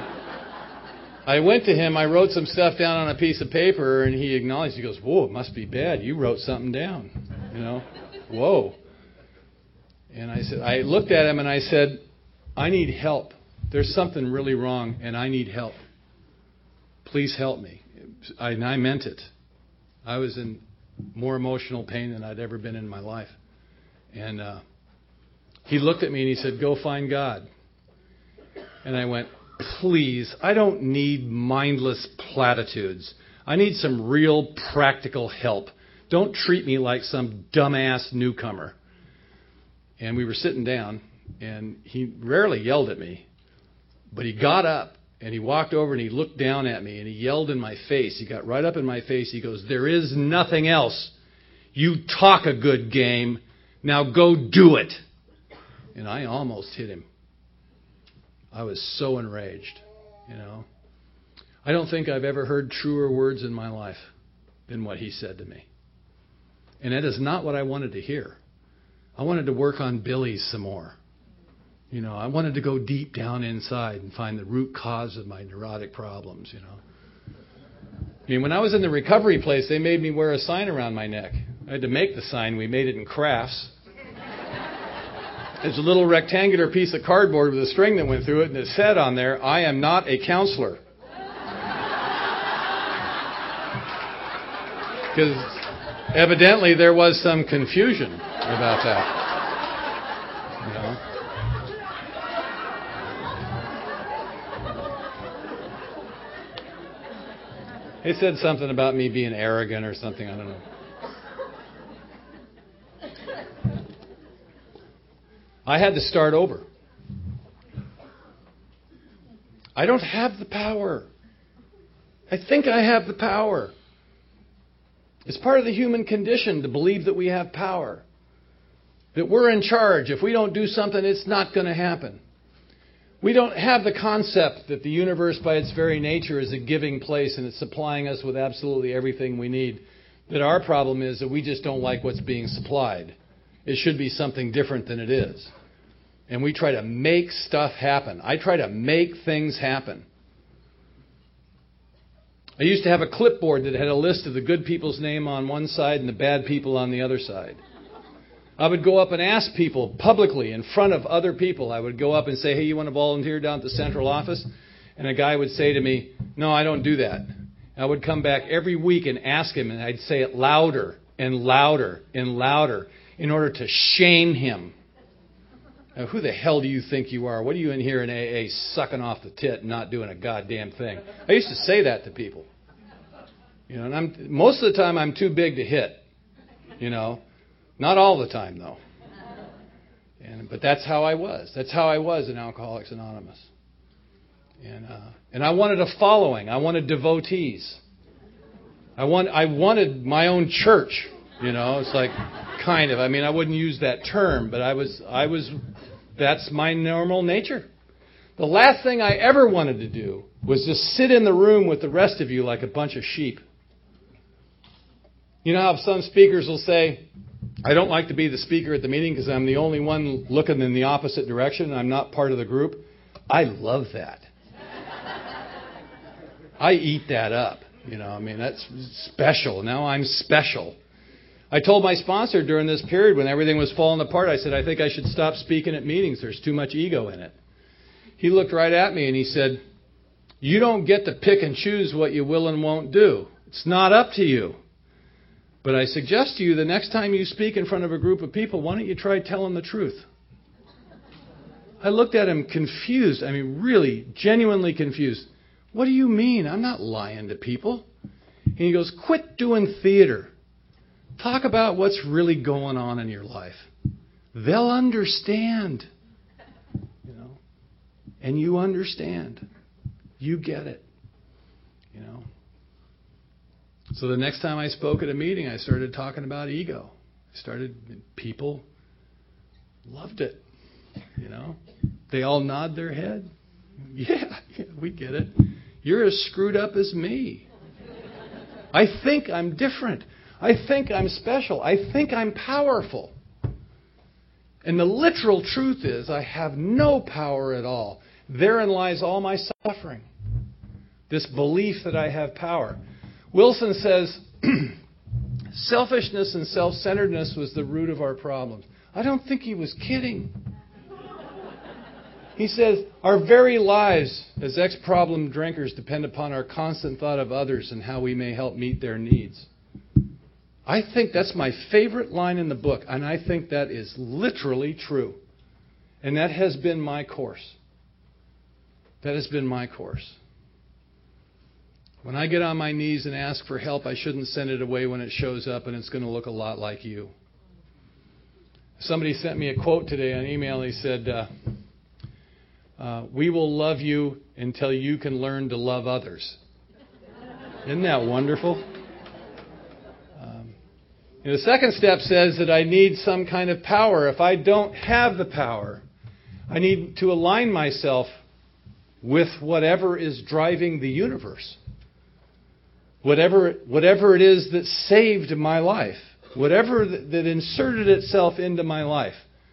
I went to him, I wrote some stuff down on a piece of paper, and he acknowledged. He goes, "Whoa, it must be bad. You wrote something down." You know, whoa. And I said, I looked at him and I said, "I need help. There's something really wrong, and I need help. Please help me." I, and I meant it. I was in more emotional pain than I'd ever been in my life. And uh, he looked at me and he said, "Go find God." And I went, "Please, I don't need mindless platitudes. I need some real practical help. Don't treat me like some dumbass newcomer." And we were sitting down, and he rarely yelled at me, but he got up and he walked over and he looked down at me and he yelled in my face. He got right up in my face. He goes, "There is nothing else. You talk a good game. Now go do it." And I almost hit him. I was so enraged, you know. I don't think I've ever heard truer words in my life than what he said to me. And that is not what I wanted to hear. I wanted to work on Billy's some more. You know, I wanted to go deep down inside and find the root cause of my neurotic problems, you know. I mean, when I was in the recovery place, they made me wear a sign around my neck. I had to make the sign. We made it in crafts. There's a little rectangular piece of cardboard with a string that went through it, and it said on there, "I am not a counselor." Because evidently there was some confusion about that. You know? They said something about me being arrogant or something, I don't know. I had to start over. I don't have the power. I think I have the power. It's part of the human condition to believe that we have power. That we're in charge. If we don't do something, it's not going to happen. We don't have the concept that the universe by its very nature is a giving place and it's supplying us with absolutely everything we need. That our problem is that we just don't like what's being supplied. It should be something different than it is. And we try to make stuff happen. I try to make things happen. I used to have a clipboard that had a list of the good people's name on one side and the bad people on the other side. I would go up and ask people publicly in front of other people. I would go up and say, "Hey, you want to volunteer down at the central office?" And a guy would say to me, "No, I don't do that." I would come back every week and ask him, and I'd say it louder and louder and louder in order to shame him. Now, who the hell do you think you are? What are you in here in A A sucking off the tit and not doing a goddamn thing? I used to say that to people. You know, and I'm most of the time I'm too big to hit. You know, not all the time though. And but that's how I was. That's how I was in Alcoholics Anonymous. And uh, and I wanted a following. I wanted devotees. I want I wanted my own church. You know, it's like kind of. I mean, I wouldn't use that term, but I was I was. That's my normal nature. The last thing I ever wanted to do was just sit in the room with the rest of you like a bunch of sheep. You know how some speakers will say, "I don't like to be the speaker at the meeting because I'm the only one looking in the opposite direction and I'm not part of the group." I love that. I eat that up. You know, I mean, that's special. Now I'm special. I told my sponsor during this period when everything was falling apart, I said, "I think I should stop speaking at meetings. There's too much ego in it." He looked right at me and he said, "You don't get to pick and choose what you will and won't do. It's not up to you. But I suggest to you the next time you speak in front of a group of people, why don't you try telling the truth?" I looked at him confused. I mean, really, genuinely confused. "What do you mean? I'm not lying to people." And he goes, "Quit doing theater. Talk about what's really going on in your life. they'll understand. You know, and you understand. You get it. You know. So the next time I spoke at a meeting, I started talking about ego. I started, people loved it. You know, they all nod their head. Yeah, yeah, we get it. You're as screwed up as me. I think I'm different. I think I'm special. I think I'm powerful. And the literal truth is I have no power at all. Therein lies all my suffering. This belief that I have power. Wilson says, selfishness and self-centeredness was the root of our problems. I don't think he was kidding. He says, our very lives as ex-problem drinkers depend upon our constant thought of others and how we may help meet their needs. I think that's my favorite line in the book, and I think that is literally true. And that has been my course. That has been my course. When I get on my knees and ask for help, I shouldn't send it away when it shows up and it's going to look a lot like you. Somebody sent me a quote today on email. He said, uh, uh, we will love you until you can learn to love others. Isn't that wonderful? Um, and the second step says that I need some kind of power. If I don't have the power, I need to align myself with whatever is driving the universe. Whatever, whatever it is that saved my life. Whatever that, that inserted itself into my life.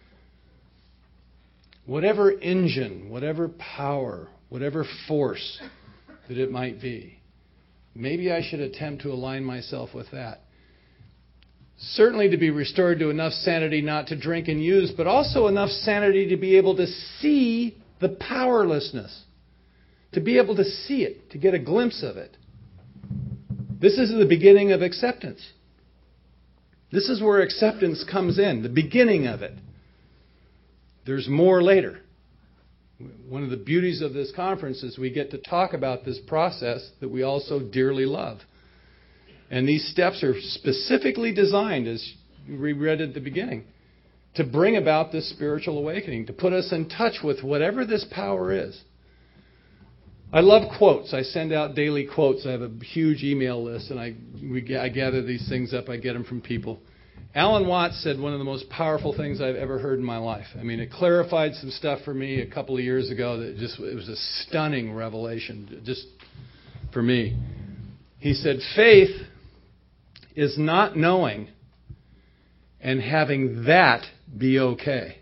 Whatever engine, whatever power, whatever force that it might be. Maybe I should attempt to align myself with that. Certainly to be restored to enough sanity not to drink and use, but also enough sanity to be able to see the powerlessness. To be able to see it, to get a glimpse of it. This is the beginning of acceptance. This is where acceptance comes in, the beginning of it. There's more later. One of the beauties of this conference is we get to talk about this process that we also dearly love. And these steps are specifically designed, as we read at the beginning, to bring about this spiritual awakening, to put us in touch with whatever this power is. I love quotes. I send out daily quotes. I have a huge email list, and I, we, I gather these things up. I get them from people. Alan Watts said one of the most powerful things I've ever heard in my life. I mean, it clarified some stuff for me a couple of years ago that just it was a stunning revelation, just for me. He said, faith is not knowing and having that be okay.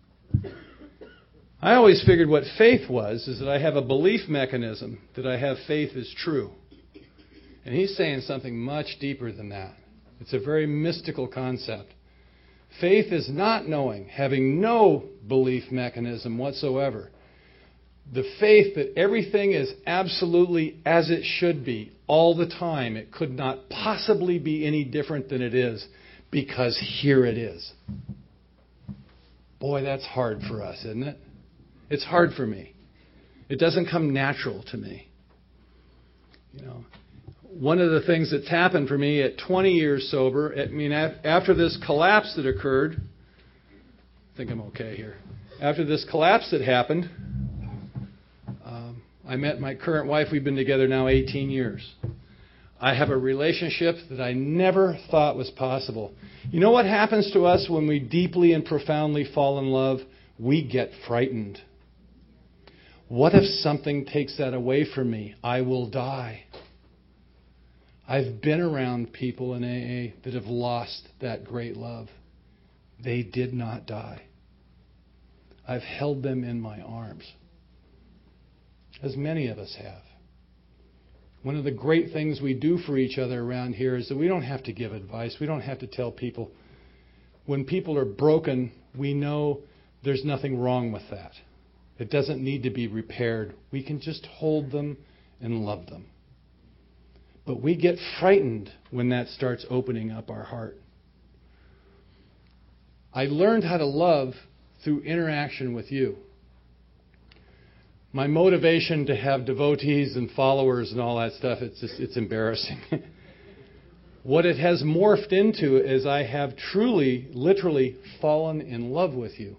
I always figured what faith was is that I have a belief mechanism that I have faith is true. And he's saying something much deeper than that. It's a very mystical concept. Faith is not knowing, having no belief mechanism whatsoever. The faith that everything is absolutely as it should be all the time. It could not possibly be any different than it is because here it is. Boy, that's hard for us, isn't it? It's hard for me. It doesn't come natural to me. You know, one of the things that's happened for me at twenty years sober, I mean, after this collapse that occurred, I think I'm okay here. After this collapse that happened, um, I met my current wife. We've been together now eighteen years. I have a relationship that I never thought was possible. You know what happens to us when we deeply and profoundly fall in love? We get frightened. What if something takes that away from me? I will die. I've been around people in A A that have lost that great love. They did not die. I've held them in my arms, as many of us have. One of the great things we do for each other around here is that we don't have to give advice. We don't have to tell people. When people are broken, we know there's nothing wrong with that. It doesn't need to be repaired. We can just hold them and love them. But we get frightened when that starts opening up our heart. I learned how to love through interaction with you. My motivation to have devotees and followers and all that stuff, it's just, it's embarrassing. What it has morphed into is I have truly, literally fallen in love with you.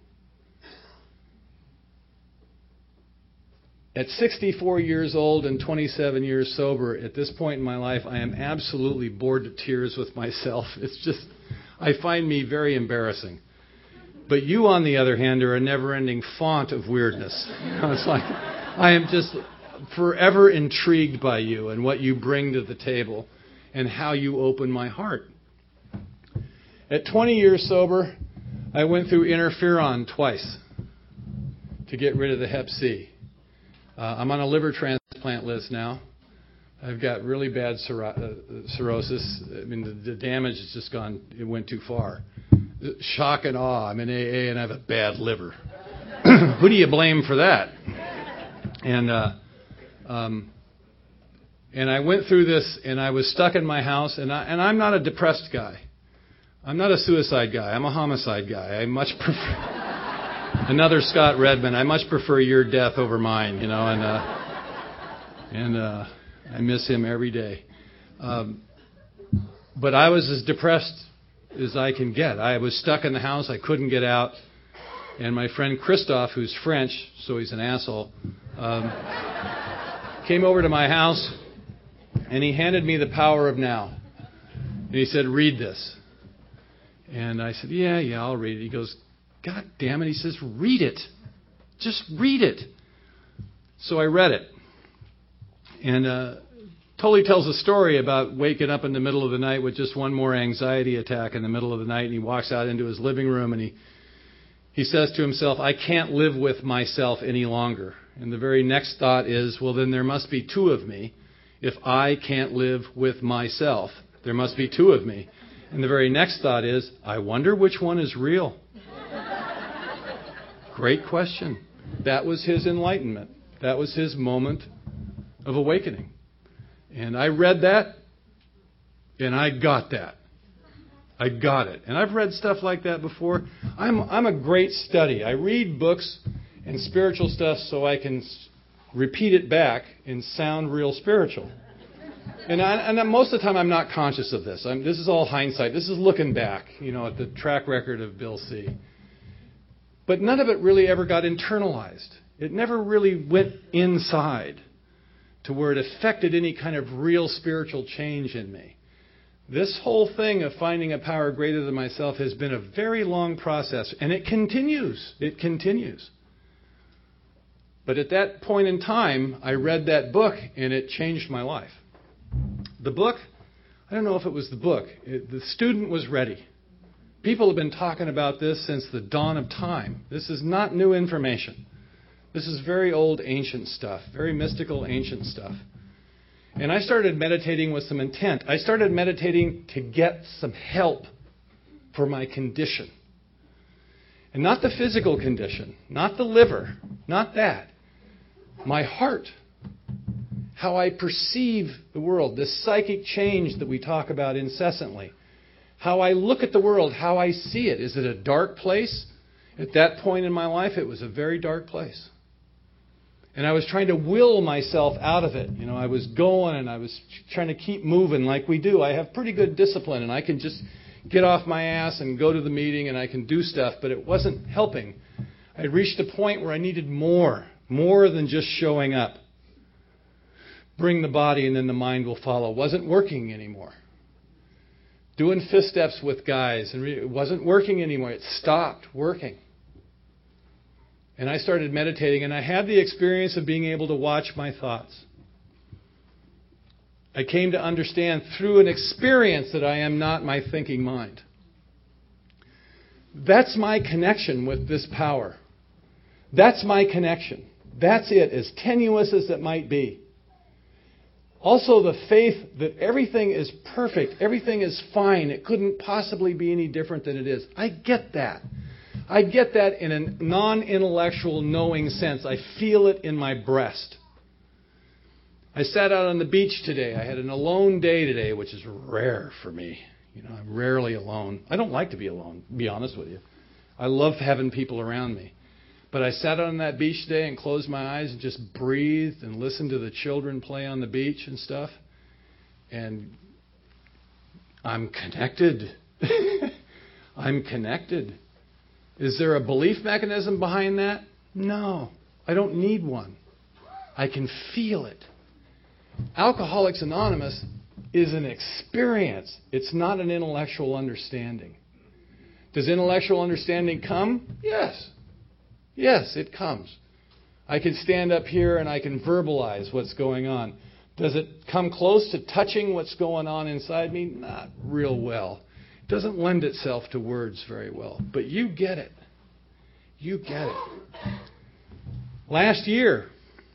At sixty-four years old and twenty-seven years sober, at this point in my life, I am absolutely bored to tears with myself. It's just, I find me very embarrassing. But you, on the other hand, are a never-ending font of weirdness. You know, it's like, I am just forever intrigued by you and what you bring to the table and how you open my heart. At twenty years sober, I went through interferon twice to get rid of the hep C. Uh, I'm on a liver transplant list now. I've got really bad cir- uh, cirrhosis. I mean, the, the damage has just gone, it went too far. Shock and awe. I'm in A A and I have a bad liver. Who do you blame for that? And uh, um, and I went through this, and I was stuck in my house, and I, and I'm not a depressed guy. I'm not a suicide guy. I'm a homicide guy. I much prefer another Scott Redmond. I much prefer your death over mine, you know, and uh, and uh, I miss him every day. Um, but I was as depressed as I can get. I was stuck in the house. I couldn't get out. And my friend Christophe, who's French, so he's an asshole, um, came over to my house, and he handed me The Power of Now. And he said, read this. And I said, yeah, yeah, I'll read it. He goes, God damn it. He says, read it. Just read it. So I read it. And uh, Tully tells a story about waking up in the middle of the night with just one more anxiety attack in the middle of the night. And he walks out into his living room and he he says to himself, I can't live with myself any longer. And the very next thought is, well, then there must be two of me. If I can't live with myself, there must be two of me. And the very next thought is, I wonder which one is real. Great question. That was his enlightenment. That was his moment of awakening. And I read that, and I got that. I got it. And I've read stuff like that before. I'm I'm a great study. I read books and spiritual stuff so I can repeat it back and sound real spiritual. And, I, and most of the time I'm not conscious of this. I'm, this is all hindsight. This is looking back, you know, at the track record of Bill C. But none of it really ever got internalized. It never really went inside to where it affected any kind of real spiritual change in me. This whole thing of finding a power greater than myself has been a very long process, and it continues. It continues. But at that point in time, I read that book, and it changed my life. The book, I don't know if it was the book. It, the student was ready. People have been talking about this since the dawn of time. This is not new information. This is very old, ancient stuff, very mystical, ancient stuff. And I started meditating with some intent. I started meditating to get some help for my condition. And not the physical condition, not the liver, not that. My heart, how I perceive the world, this psychic change that we talk about incessantly. How I look at the world, how I see it. Is it a dark place? At that point in my life, it was a very dark place. And I was trying to will myself out of it. You know, I was going and I was trying to keep moving like we do. I have pretty good discipline and I can just get off my ass and go to the meeting and I can do stuff, but it wasn't helping. I reached a point where I needed more, more than just showing up. Bring the body and then the mind will follow. It wasn't working anymore. Doing fist steps with guys, and it wasn't working anymore. It stopped working. And I started meditating, and I had the experience of being able to watch my thoughts. I came to understand through an experience that I am not my thinking mind. That's my connection with this power. That's my connection. That's it, as tenuous as it might be. Also, the faith that everything is perfect, everything is fine, it couldn't possibly be any different than it is. I get that. I get that in a non-intellectual knowing sense. I feel it in my breast. I sat out on the beach today. I had an alone day today, which is rare for me. You know, I'm rarely alone. I don't like to be alone, to be honest with you. I love having people around me. But I sat on that beach today and closed my eyes and just breathed and listened to the children play on the beach and stuff. And I'm connected. I'm connected. Is there a belief mechanism behind that? No, I don't need one. I can feel it. Alcoholics Anonymous is an experience. It's not an intellectual understanding. Does intellectual understanding come? Yes. Yes, it comes. I can stand up here and I can verbalize what's going on. Does it come close to touching what's going on inside me? Not real well. It doesn't lend itself to words very well. But you get it. You get it. Last year,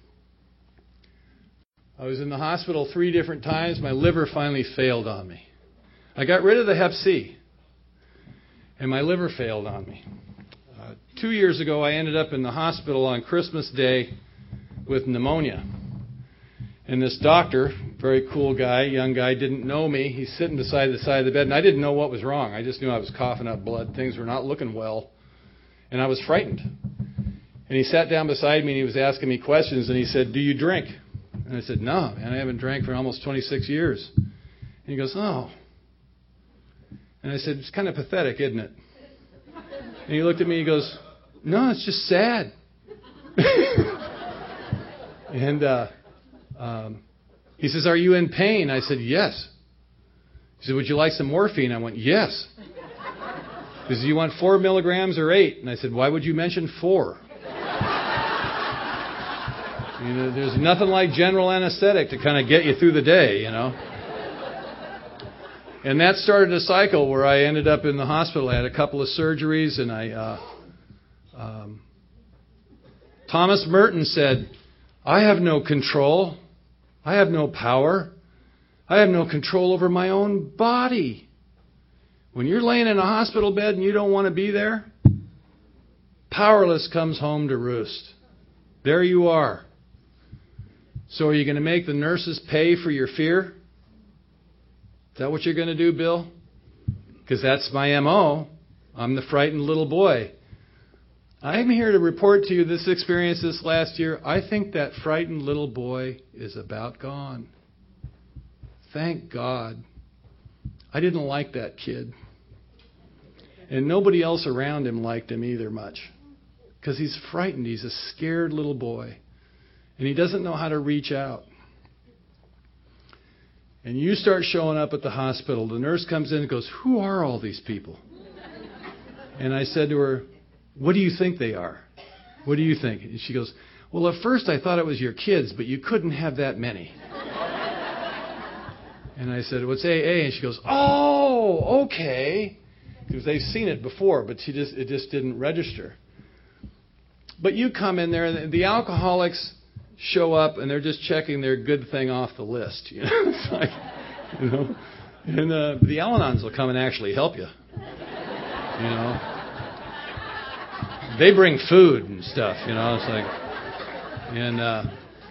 I was in the hospital three different times. My liver finally failed on me. I got rid of the hep C, and my liver failed on me. Uh, two years ago, I ended up in the hospital on Christmas Day with pneumonia. And this doctor, very cool guy, young guy, didn't know me. He's sitting beside the side of the bed, and I didn't know what was wrong. I just knew I was coughing up blood. Things were not looking well, and I was frightened. And he sat down beside me, and he was asking me questions, and he said, "Do you drink?" And I said, "No, man, I haven't drank for almost twenty-six years. And he goes, "Oh." And I said, "It's kind of pathetic, isn't it?" And he looked at me, he goes, "No, it's just sad." and uh, um, he says, "Are you in pain?" I said, "Yes." He said, "Would you like some morphine?" I went, "Yes." He said, "You want four milligrams or eight?" And I said, "Why would you mention four?" You know, there's nothing like general anesthetic to kind of get you through the day, you know. And that started a cycle where I ended up in the hospital. I had a couple of surgeries, and I... Uh, um, Thomas Merton said, "I have no control. I have no power. I have no control over my own body." When you're laying in a hospital bed and you don't want to be there, powerless comes home to roost. There you are. So are you going to make the nurses pay for your fear? Is that what you're going to do, Bill? Because that's my M O. I'm the frightened little boy. I'm here to report to you this experience this last year. I think that frightened little boy is about gone. Thank God. I didn't like that kid. And nobody else around him liked him either much. Because he's frightened. He's a scared little boy. And he doesn't know how to reach out. And you start showing up at the hospital. The nurse comes in and goes, "Who are all these people?" And I said to her, "What do you think they are? What do you think?" And she goes, "Well, at first I thought it was your kids, but you couldn't have that many." And I said, "What's A A?" And she goes, "Oh, okay." Because they've seen it before, but she just it just didn't register. But you come in there, and the alcoholics show up, and they're just checking their good thing off the list. You know, it's like, you know, and uh, the Al-Anons will come and actually help you. You know, they bring food and stuff. You know, it's like, and uh,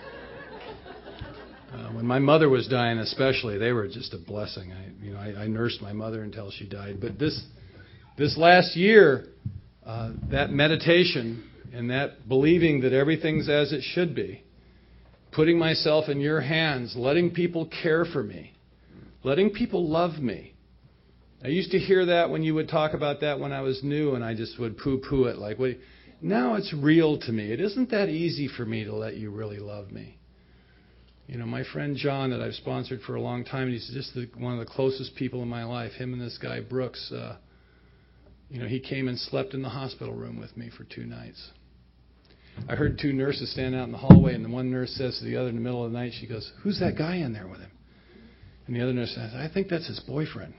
uh, when my mother was dying, especially, they were just a blessing. I, you know, I, I nursed my mother until she died. But this this last year, uh, that meditation and that believing that everything's as it should be, putting myself in your hands, letting people care for me, letting people love me. I used to hear that when you would talk about that when I was new, and I just would poo-poo it. Like, wait, now it's real to me. It isn't that easy for me to let you really love me. You know, my friend John that I've sponsored for a long time, he's just the, one of the closest people in my life. Him and this guy, Brooks, uh, you know, he came and slept in the hospital room with me for two nights. I heard two nurses stand out in the hallway, and the one nurse says to the other in the middle of the night, she goes, "Who's that guy in there with him?" And the other nurse says, "I think that's his boyfriend."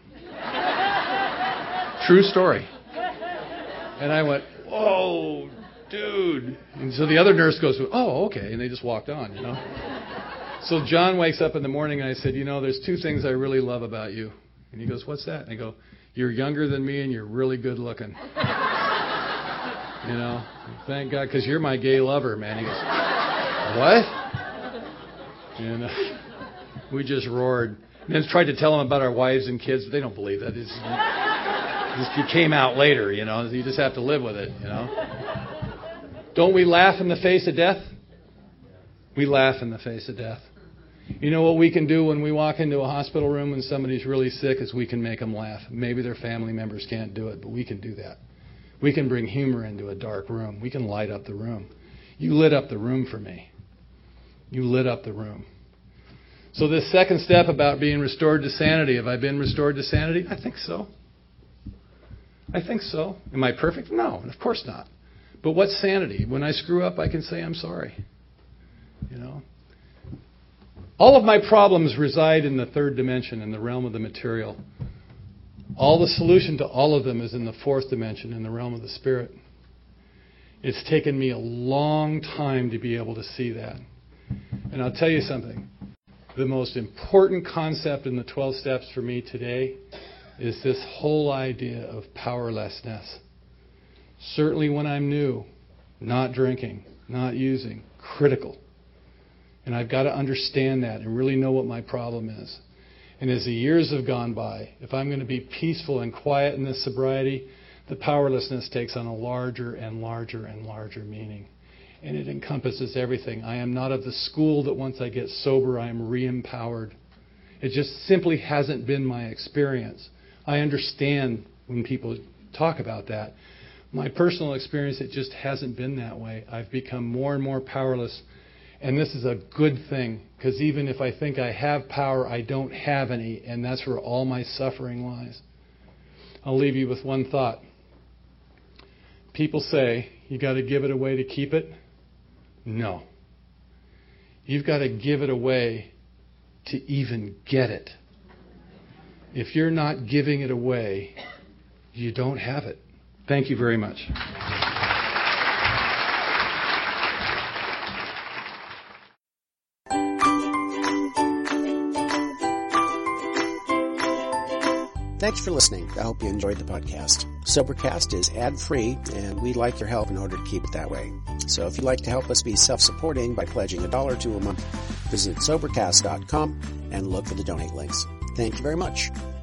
True story. And I went, "Whoa, dude." And so the other nurse goes, "Oh, okay." And they just walked on, you know. So John wakes up in the morning, and I said, "You know, there's two things I really love about you." And he goes, "What's that?" And I go, "You're younger than me, and you're really good looking." You know, thank God, because you're my gay lover, man. He goes, "What?" And uh, we just roared. And then tried to tell them about our wives and kids, but they don't believe that. It's, it came out later, you know. You just have to live with it, you know. Don't we laugh in the face of death? We laugh in the face of death. You know what we can do when we walk into a hospital room when somebody's really sick is we can make them laugh. Maybe their family members can't do it, but we can do that. We can bring humor into a dark room. We can light up the room. You lit up the room for me. You lit up the room. So this second step about being restored to sanity, have I been restored to sanity? I think so. I think so. Am I perfect? No, of course not. But what's sanity? When I screw up, I can say I'm sorry. You know? All of my problems reside in the third dimension, in the realm of the material. All the solution to all of them is in the fourth dimension, in the realm of the spirit. It's taken me a long time to be able to see that. And I'll tell you something. The most important concept in the twelve steps for me today is this whole idea of powerlessness. Certainly when I'm new, not drinking, not using, critical. And I've got to understand that and really know what my problem is. And as the years have gone by, if I'm going to be peaceful and quiet in this sobriety, the powerlessness takes on a larger and larger and larger meaning. And it encompasses everything. I am not of the school that once I get sober, I am re-empowered. It just simply hasn't been my experience. I understand when people talk about that. My personal experience, it just hasn't been that way. I've become more and more powerless. And this is a good thing, because even if I think I have power, I don't have any, and that's where all my suffering lies. I'll leave you with one thought. People say, you got to give it away to keep it. No. You've got to give it away to even get it. If you're not giving it away, you don't have it. Thank you very much. Thanks for listening. I hope you enjoyed the podcast. Sobercast is ad-free, and we'd like your help in order to keep it that way. So if you'd like to help us be self-supporting by pledging a dollar to a month, visit Sobercast dot com and look for the donate links. Thank you very much.